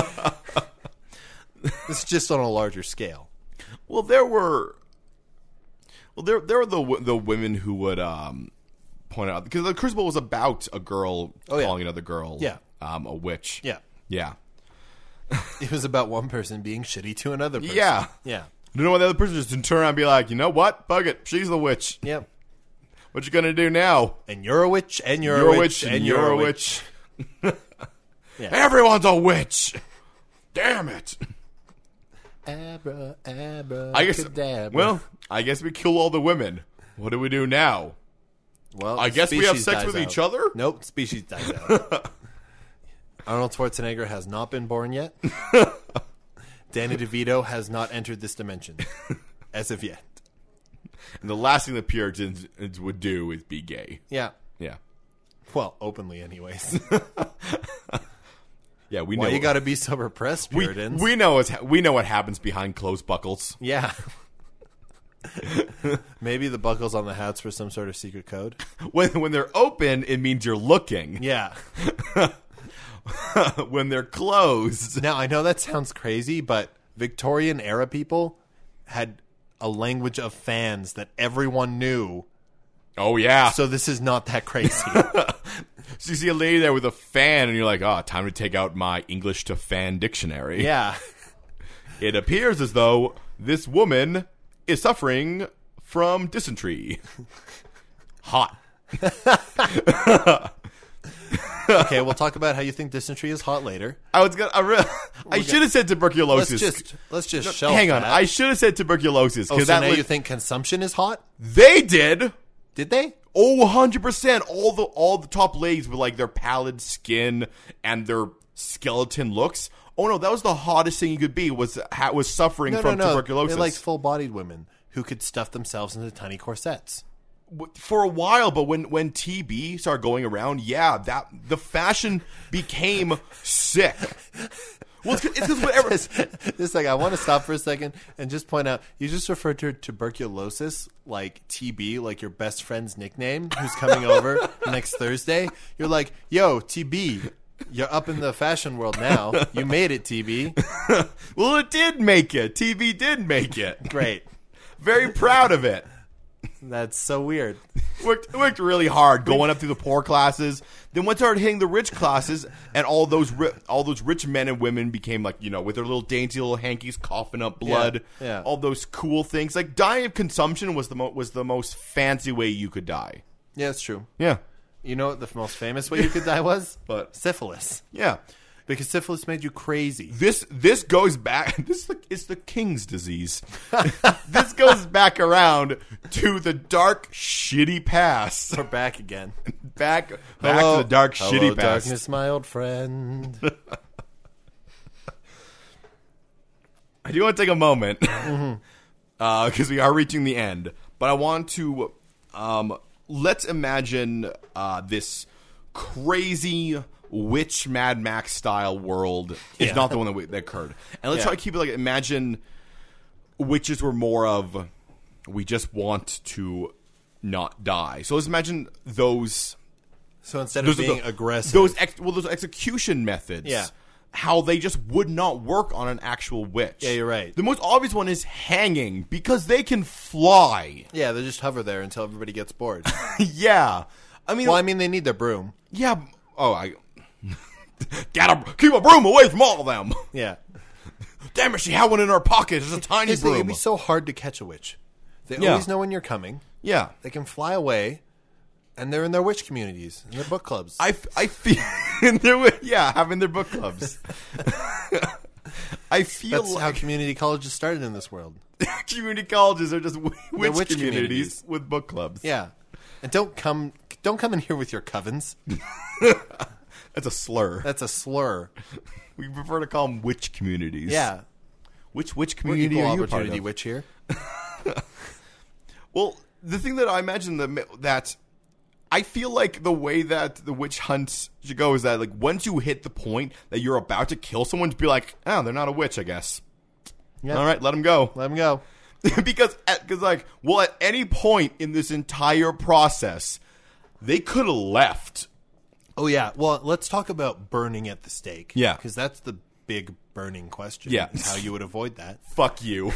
[SPEAKER 1] It's just on a larger scale.
[SPEAKER 2] Well, there were. Well, there there were the the women who would um, point out because the Crucible was about a girl
[SPEAKER 1] Oh, yeah.
[SPEAKER 2] calling another girl
[SPEAKER 1] Yeah.
[SPEAKER 2] um, a witch.
[SPEAKER 1] Yeah,
[SPEAKER 2] Yeah.
[SPEAKER 1] it was about one person being shitty to another person.
[SPEAKER 2] Yeah.
[SPEAKER 1] yeah,
[SPEAKER 2] You know what? The other person just didn't turn around and be like, you know what? Bug it. She's the witch.
[SPEAKER 1] yep.
[SPEAKER 2] What you gonna do now?
[SPEAKER 1] And you're a witch, and you're,
[SPEAKER 2] You're
[SPEAKER 1] a witch, and you're a witch. Yeah.
[SPEAKER 2] Everyone's a witch. Damn it.
[SPEAKER 1] Abra, abra,
[SPEAKER 2] I guess.
[SPEAKER 1] cadabra.
[SPEAKER 2] Well, I guess we kill all the women. What do we do now?
[SPEAKER 1] well,
[SPEAKER 2] I guess we have
[SPEAKER 1] species
[SPEAKER 2] sex
[SPEAKER 1] dies
[SPEAKER 2] with
[SPEAKER 1] out.
[SPEAKER 2] each other?
[SPEAKER 1] Nope, species dies out. Arnold Schwarzenegger has not been born yet. Danny DeVito has not entered this dimension as of yet.
[SPEAKER 2] And the last thing the Puritans would do is be gay.
[SPEAKER 1] Yeah.
[SPEAKER 2] Yeah.
[SPEAKER 1] Well, openly, anyways.
[SPEAKER 2] Yeah, we know.
[SPEAKER 1] Why you got to be so repressed,
[SPEAKER 2] we,
[SPEAKER 1] Puritans?
[SPEAKER 2] we know what's, we know what happens behind closed buckles.
[SPEAKER 1] Yeah. Maybe the buckles on the hats were some sort of secret code.
[SPEAKER 2] When when they're open, it means you're looking.
[SPEAKER 1] Yeah.
[SPEAKER 2] When they're closed,
[SPEAKER 1] Now, I know that sounds crazy, but Victorian era people had a language of fans that everyone knew.
[SPEAKER 2] oh yeah. So,
[SPEAKER 1] So this is not that crazy.
[SPEAKER 2] so you see a lady there with a fan, and you're like, oh, time to take out my English to fan dictionary.
[SPEAKER 1] Yeah.
[SPEAKER 2] It appears as though this woman is suffering from dysentery. Hot.
[SPEAKER 1] Okay, we'll talk about how you think dysentery is hot later.
[SPEAKER 2] I was gonna. I, re- I should have said
[SPEAKER 1] Let's
[SPEAKER 2] tuberculosis.
[SPEAKER 1] just let's just shelve
[SPEAKER 2] Hang on.
[SPEAKER 1] that.
[SPEAKER 2] I should have said tuberculosis
[SPEAKER 1] oh,
[SPEAKER 2] because
[SPEAKER 1] so
[SPEAKER 2] that
[SPEAKER 1] now
[SPEAKER 2] li-
[SPEAKER 1] you think consumption is hot?
[SPEAKER 2] they did.
[SPEAKER 1] Did they?
[SPEAKER 2] Oh, one hundred percent. All the all the top ladies with like their pallid skin and their skeleton looks. Oh no, that was the hottest thing you could be. Was ha- was suffering
[SPEAKER 1] No,
[SPEAKER 2] from
[SPEAKER 1] no, no.
[SPEAKER 2] tuberculosis.
[SPEAKER 1] They like full-bodied women who could stuff themselves into tiny corsets.
[SPEAKER 2] For a while, but when when T B started going around, yeah, that the fashion became sick. Well, it's because whatever.
[SPEAKER 1] Just, just like I want to stop for a second and just point out, you just referred to tuberculosis like T B, like your best friend's nickname, who's coming over next Thursday. You're like, yo, T B, you're up in the fashion world now. You made it, T B.
[SPEAKER 2] Well, it did make it. T V did make it.
[SPEAKER 1] Great.
[SPEAKER 2] very proud of it.
[SPEAKER 1] That's so weird.
[SPEAKER 2] Worked worked really hard going up through the poor classes. Then once started hitting the rich classes, and all those ri- all those rich men and women became like, you know, with their little dainty little hankies coughing up blood.
[SPEAKER 1] Yeah, yeah.
[SPEAKER 2] All those cool things. Like dying of consumption was the mo- was the most fancy way you could die.
[SPEAKER 1] Yeah, it's true.
[SPEAKER 2] Yeah,
[SPEAKER 1] You know what the most famous way you could die was?
[SPEAKER 2] What?
[SPEAKER 1] Syphilis.
[SPEAKER 2] yeah.
[SPEAKER 1] Because syphilis made you crazy.
[SPEAKER 2] This this goes back. This is the, it's the king's disease. This goes back around to the dark, shitty past.
[SPEAKER 1] We're back again.
[SPEAKER 2] Back back to the dark,
[SPEAKER 1] Hello,
[SPEAKER 2] shitty past.
[SPEAKER 1] darkness, my old friend.
[SPEAKER 2] I do want to take a moment because uh, we are reaching the end, but I want to um, let's imagine uh, this crazy witch Mad Max style world is
[SPEAKER 1] Yeah.
[SPEAKER 2] not the one that, we, that occurred, and let's
[SPEAKER 1] Yeah.
[SPEAKER 2] try to keep it like imagine witches were more of we just want to not die. So let's imagine those
[SPEAKER 1] So instead
[SPEAKER 2] those
[SPEAKER 1] of
[SPEAKER 2] are
[SPEAKER 1] being
[SPEAKER 2] the-
[SPEAKER 1] aggressive,
[SPEAKER 2] those ex- well those execution methods.
[SPEAKER 1] Yeah.
[SPEAKER 2] How they just would not work on an actual witch.
[SPEAKER 1] Yeah, you're right.
[SPEAKER 2] The most obvious one is hanging because they can fly.
[SPEAKER 1] yeah, they just hover there until everybody gets bored.
[SPEAKER 2] Yeah, I mean,
[SPEAKER 1] Well, I mean, they need their broom.
[SPEAKER 2] yeah. Oh, I get a keep a broom away from all of them.
[SPEAKER 1] Yeah.
[SPEAKER 2] Damn it, she had one in her pocket. It's a tiny
[SPEAKER 1] Here's the thing,
[SPEAKER 2] broom.
[SPEAKER 1] it'd be so hard to catch a witch. They
[SPEAKER 2] Yeah.
[SPEAKER 1] always know when you're coming.
[SPEAKER 2] Yeah,
[SPEAKER 1] They can fly away, and they're in their witch communities, in their book clubs.
[SPEAKER 2] I, f- I feel in their yeah having their book clubs. I feel
[SPEAKER 1] That's
[SPEAKER 2] like
[SPEAKER 1] how community colleges started in this world.
[SPEAKER 2] community colleges are just w- witch,
[SPEAKER 1] witch
[SPEAKER 2] communities,
[SPEAKER 1] communities.
[SPEAKER 2] with book clubs.
[SPEAKER 1] Yeah. And don't come don't come in here with your covens.
[SPEAKER 2] That's a slur.
[SPEAKER 1] That's a slur.
[SPEAKER 2] We prefer to call them witch communities.
[SPEAKER 1] Yeah.
[SPEAKER 2] Which which
[SPEAKER 1] We're
[SPEAKER 2] community
[SPEAKER 1] equal
[SPEAKER 2] are you a part
[SPEAKER 1] opportunity
[SPEAKER 2] of?
[SPEAKER 1] witch here.
[SPEAKER 2] Well, the thing that I imagine that that I feel like the way that the witch hunts should go is that like once you hit the point that you're about to kill someone, to be like, oh, they're not a witch, I guess.
[SPEAKER 1] Yeah.
[SPEAKER 2] All right, let them go.
[SPEAKER 1] Let them go.
[SPEAKER 2] because because like well, at any point in this entire process, they could have left.
[SPEAKER 1] Oh yeah. Well, let's talk about burning at the stake.
[SPEAKER 2] Yeah.
[SPEAKER 1] Because that's the big burning question.
[SPEAKER 2] Yeah.
[SPEAKER 1] Is how you would avoid that.
[SPEAKER 2] Fuck you.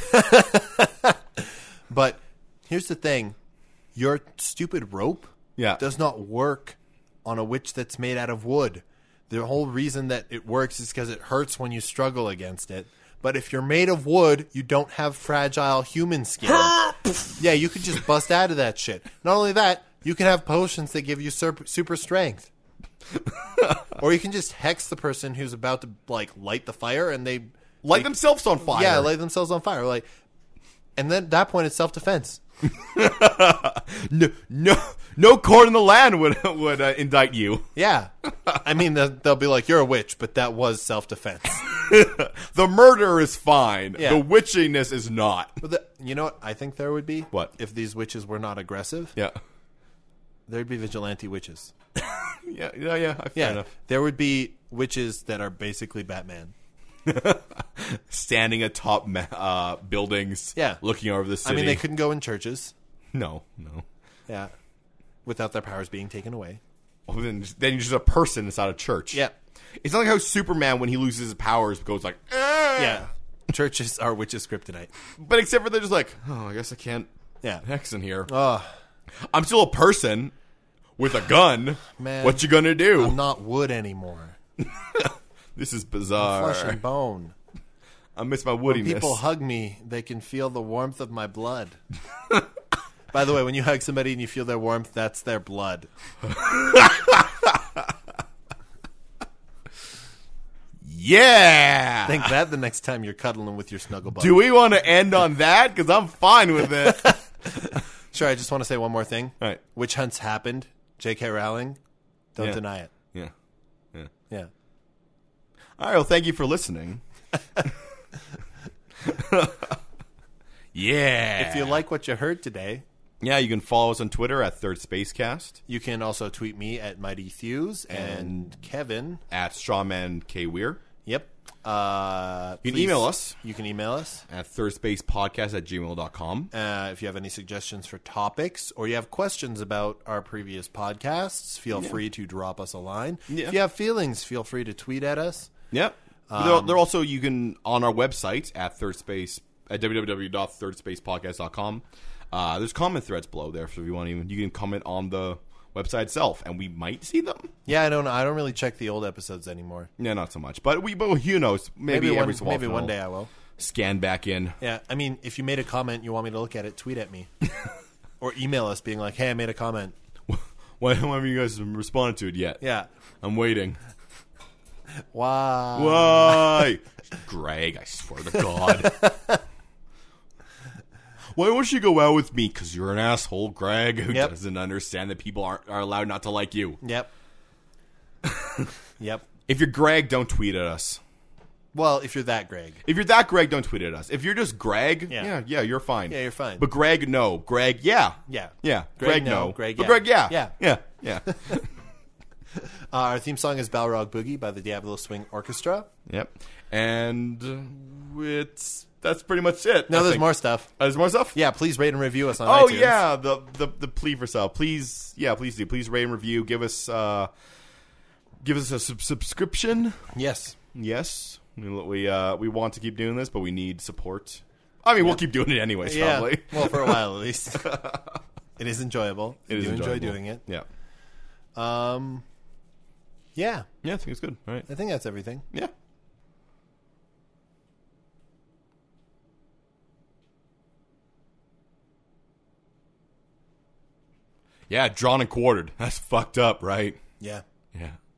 [SPEAKER 1] But here's the thing. Your stupid rope
[SPEAKER 2] Yeah.
[SPEAKER 1] does not work on a witch that's made out of wood. The whole reason that it works is because it hurts when you struggle against it. But if you're made of wood, you don't have fragile human skin. Yeah, you could just bust out of that shit. Not only that, you can have potions that give you super, super strength. Or you can just hex the person who's about to like light the fire, and they
[SPEAKER 2] Light
[SPEAKER 1] they-
[SPEAKER 2] themselves on fire.
[SPEAKER 1] Yeah, light themselves on fire. Like, and then at that point, it's self defense.
[SPEAKER 2] no, no, no court in the land would would uh, indict you.
[SPEAKER 1] Yeah, I mean they'll, they'll be like, "You're a witch," but that was self defense.
[SPEAKER 2] The murder is fine.
[SPEAKER 1] Yeah.
[SPEAKER 2] The witchiness is not.
[SPEAKER 1] But the, you know what I think there would be?
[SPEAKER 2] What?
[SPEAKER 1] If these witches were not aggressive?
[SPEAKER 2] Yeah.
[SPEAKER 1] There'd be vigilante witches.
[SPEAKER 2] Yeah, yeah, yeah. Fair
[SPEAKER 1] Yeah,
[SPEAKER 2] enough.
[SPEAKER 1] there would be witches that are basically Batman.
[SPEAKER 2] Standing atop ma- uh, buildings.
[SPEAKER 1] Yeah.
[SPEAKER 2] Looking over the city.
[SPEAKER 1] I mean, they couldn't go in churches.
[SPEAKER 2] No, no.
[SPEAKER 1] Yeah, without their powers being taken away.
[SPEAKER 2] Well, then, then you're just a person inside a church.
[SPEAKER 1] Yeah,
[SPEAKER 2] It's not like how Superman, when he loses his powers, goes like, "Eh."
[SPEAKER 1] yeah. Churches are witches' kryptonite.
[SPEAKER 2] But except for they're just like, oh, I guess I can't
[SPEAKER 1] Yeah.
[SPEAKER 2] hex in here.
[SPEAKER 1] Oh,
[SPEAKER 2] I'm still a person with a gun.
[SPEAKER 1] Man.
[SPEAKER 2] What you gonna do?
[SPEAKER 1] I'm not wood anymore.
[SPEAKER 2] This is bizarre.
[SPEAKER 1] Flesh and bone.
[SPEAKER 2] I miss my
[SPEAKER 1] When
[SPEAKER 2] woodiness.
[SPEAKER 1] people hug me, they can feel the warmth of my blood. By the way, when you hug somebody and you feel their warmth, that's their blood.
[SPEAKER 2] Yeah.
[SPEAKER 1] Think that the next time you're cuddling with your snuggle buddy.
[SPEAKER 2] Do we want to end on that? Because I'm fine with it.
[SPEAKER 1] Sure, I just want to say one more thing.
[SPEAKER 2] All right.
[SPEAKER 1] Witch hunts happened. J K. Rowling, don't
[SPEAKER 2] Yeah.
[SPEAKER 1] deny it.
[SPEAKER 2] Yeah. Yeah.
[SPEAKER 1] Yeah.
[SPEAKER 2] All right. Well, thank you for listening. Yeah.
[SPEAKER 1] If you like what you heard today,
[SPEAKER 2] Yeah, you can follow us on Twitter at Third Spacecast,
[SPEAKER 1] you can also tweet me at Mighty Thews and Kevin.
[SPEAKER 2] at Strawman K Weir,
[SPEAKER 1] Yep. Uh,
[SPEAKER 2] You can
[SPEAKER 1] please-
[SPEAKER 2] email us.
[SPEAKER 1] You can email us.
[SPEAKER 2] at thirdspacepodcast at gmail dot com.
[SPEAKER 1] Uh, if you have any suggestions for topics or you have questions about our previous podcasts, feel free to drop us a line.
[SPEAKER 2] Yeah.
[SPEAKER 1] If you have feelings, feel free to tweet at us.
[SPEAKER 2] Yep. they're, they're also, you can, on our website at Third Space, at w w w dot third space podcast dot com. Uh, there's comment threads below there, so if you want to even, you can comment on the website itself, and we might see them.
[SPEAKER 1] Yeah, I don't know. I don't really check the old episodes anymore.
[SPEAKER 2] Yeah, not so much, but we, but who knows? Maybe,
[SPEAKER 1] Maybe,
[SPEAKER 2] every
[SPEAKER 1] one,
[SPEAKER 2] so
[SPEAKER 1] maybe
[SPEAKER 2] often
[SPEAKER 1] one
[SPEAKER 2] I'll
[SPEAKER 1] day I will.
[SPEAKER 2] scan back in.
[SPEAKER 1] Yeah, I mean, if you made a comment, you want me to look at it, tweet at me. Or email us being like, hey, I made a comment.
[SPEAKER 2] Why haven't you guys responded to it yet?
[SPEAKER 1] Yeah.
[SPEAKER 2] I'm waiting.
[SPEAKER 1] Why?
[SPEAKER 2] Why? Greg, I swear to God. Why won't you go out with me? Because you're an asshole, Greg, who
[SPEAKER 1] Yep.
[SPEAKER 2] doesn't understand that people aren't are allowed not to like you.
[SPEAKER 1] Yep. Yep.
[SPEAKER 2] If you're Greg, don't tweet at us.
[SPEAKER 1] Well, if you're that Greg.
[SPEAKER 2] If you're that Greg, don't tweet at us. If you're just Greg,
[SPEAKER 1] Yeah.
[SPEAKER 2] yeah, yeah, you're fine.
[SPEAKER 1] Yeah, you're fine.
[SPEAKER 2] But Greg, no. Greg, yeah.
[SPEAKER 1] Yeah.
[SPEAKER 2] Yeah.
[SPEAKER 1] Greg,
[SPEAKER 2] Greg,
[SPEAKER 1] no.
[SPEAKER 2] no.
[SPEAKER 1] Greg,
[SPEAKER 2] But
[SPEAKER 1] yeah.
[SPEAKER 2] Greg, yeah.
[SPEAKER 1] Yeah.
[SPEAKER 2] Yeah. Yeah.
[SPEAKER 1] Uh, our theme song is Balrog Boogie by the Diablo Swing Orchestra.
[SPEAKER 2] Yep. And uh, it's that's pretty much it.
[SPEAKER 1] No,
[SPEAKER 2] I
[SPEAKER 1] there's
[SPEAKER 2] think.
[SPEAKER 1] more stuff.
[SPEAKER 2] Uh, there's more stuff?
[SPEAKER 1] Yeah, please rate and review us on
[SPEAKER 2] Oh
[SPEAKER 1] iTunes.
[SPEAKER 2] yeah, the, the the plea for sale. Please, yeah, please do. Please rate and review. Give us uh, give us a sub- subscription.
[SPEAKER 1] Yes.
[SPEAKER 2] Yes, we we, uh, we want to keep doing this, but we need support. I mean, we'll keep doing it anyways.
[SPEAKER 1] Yeah.
[SPEAKER 2] Probably.
[SPEAKER 1] Well, for a while at least. It is enjoyable.
[SPEAKER 2] It is
[SPEAKER 1] you enjoy
[SPEAKER 2] enjoyable.
[SPEAKER 1] doing it.
[SPEAKER 2] Yeah.
[SPEAKER 1] Um. Yeah,
[SPEAKER 2] Yeah, I think it's good. All right.
[SPEAKER 1] I think that's everything.
[SPEAKER 2] Yeah. Yeah, drawn and quartered. That's fucked up, right?
[SPEAKER 1] Yeah.
[SPEAKER 2] Yeah.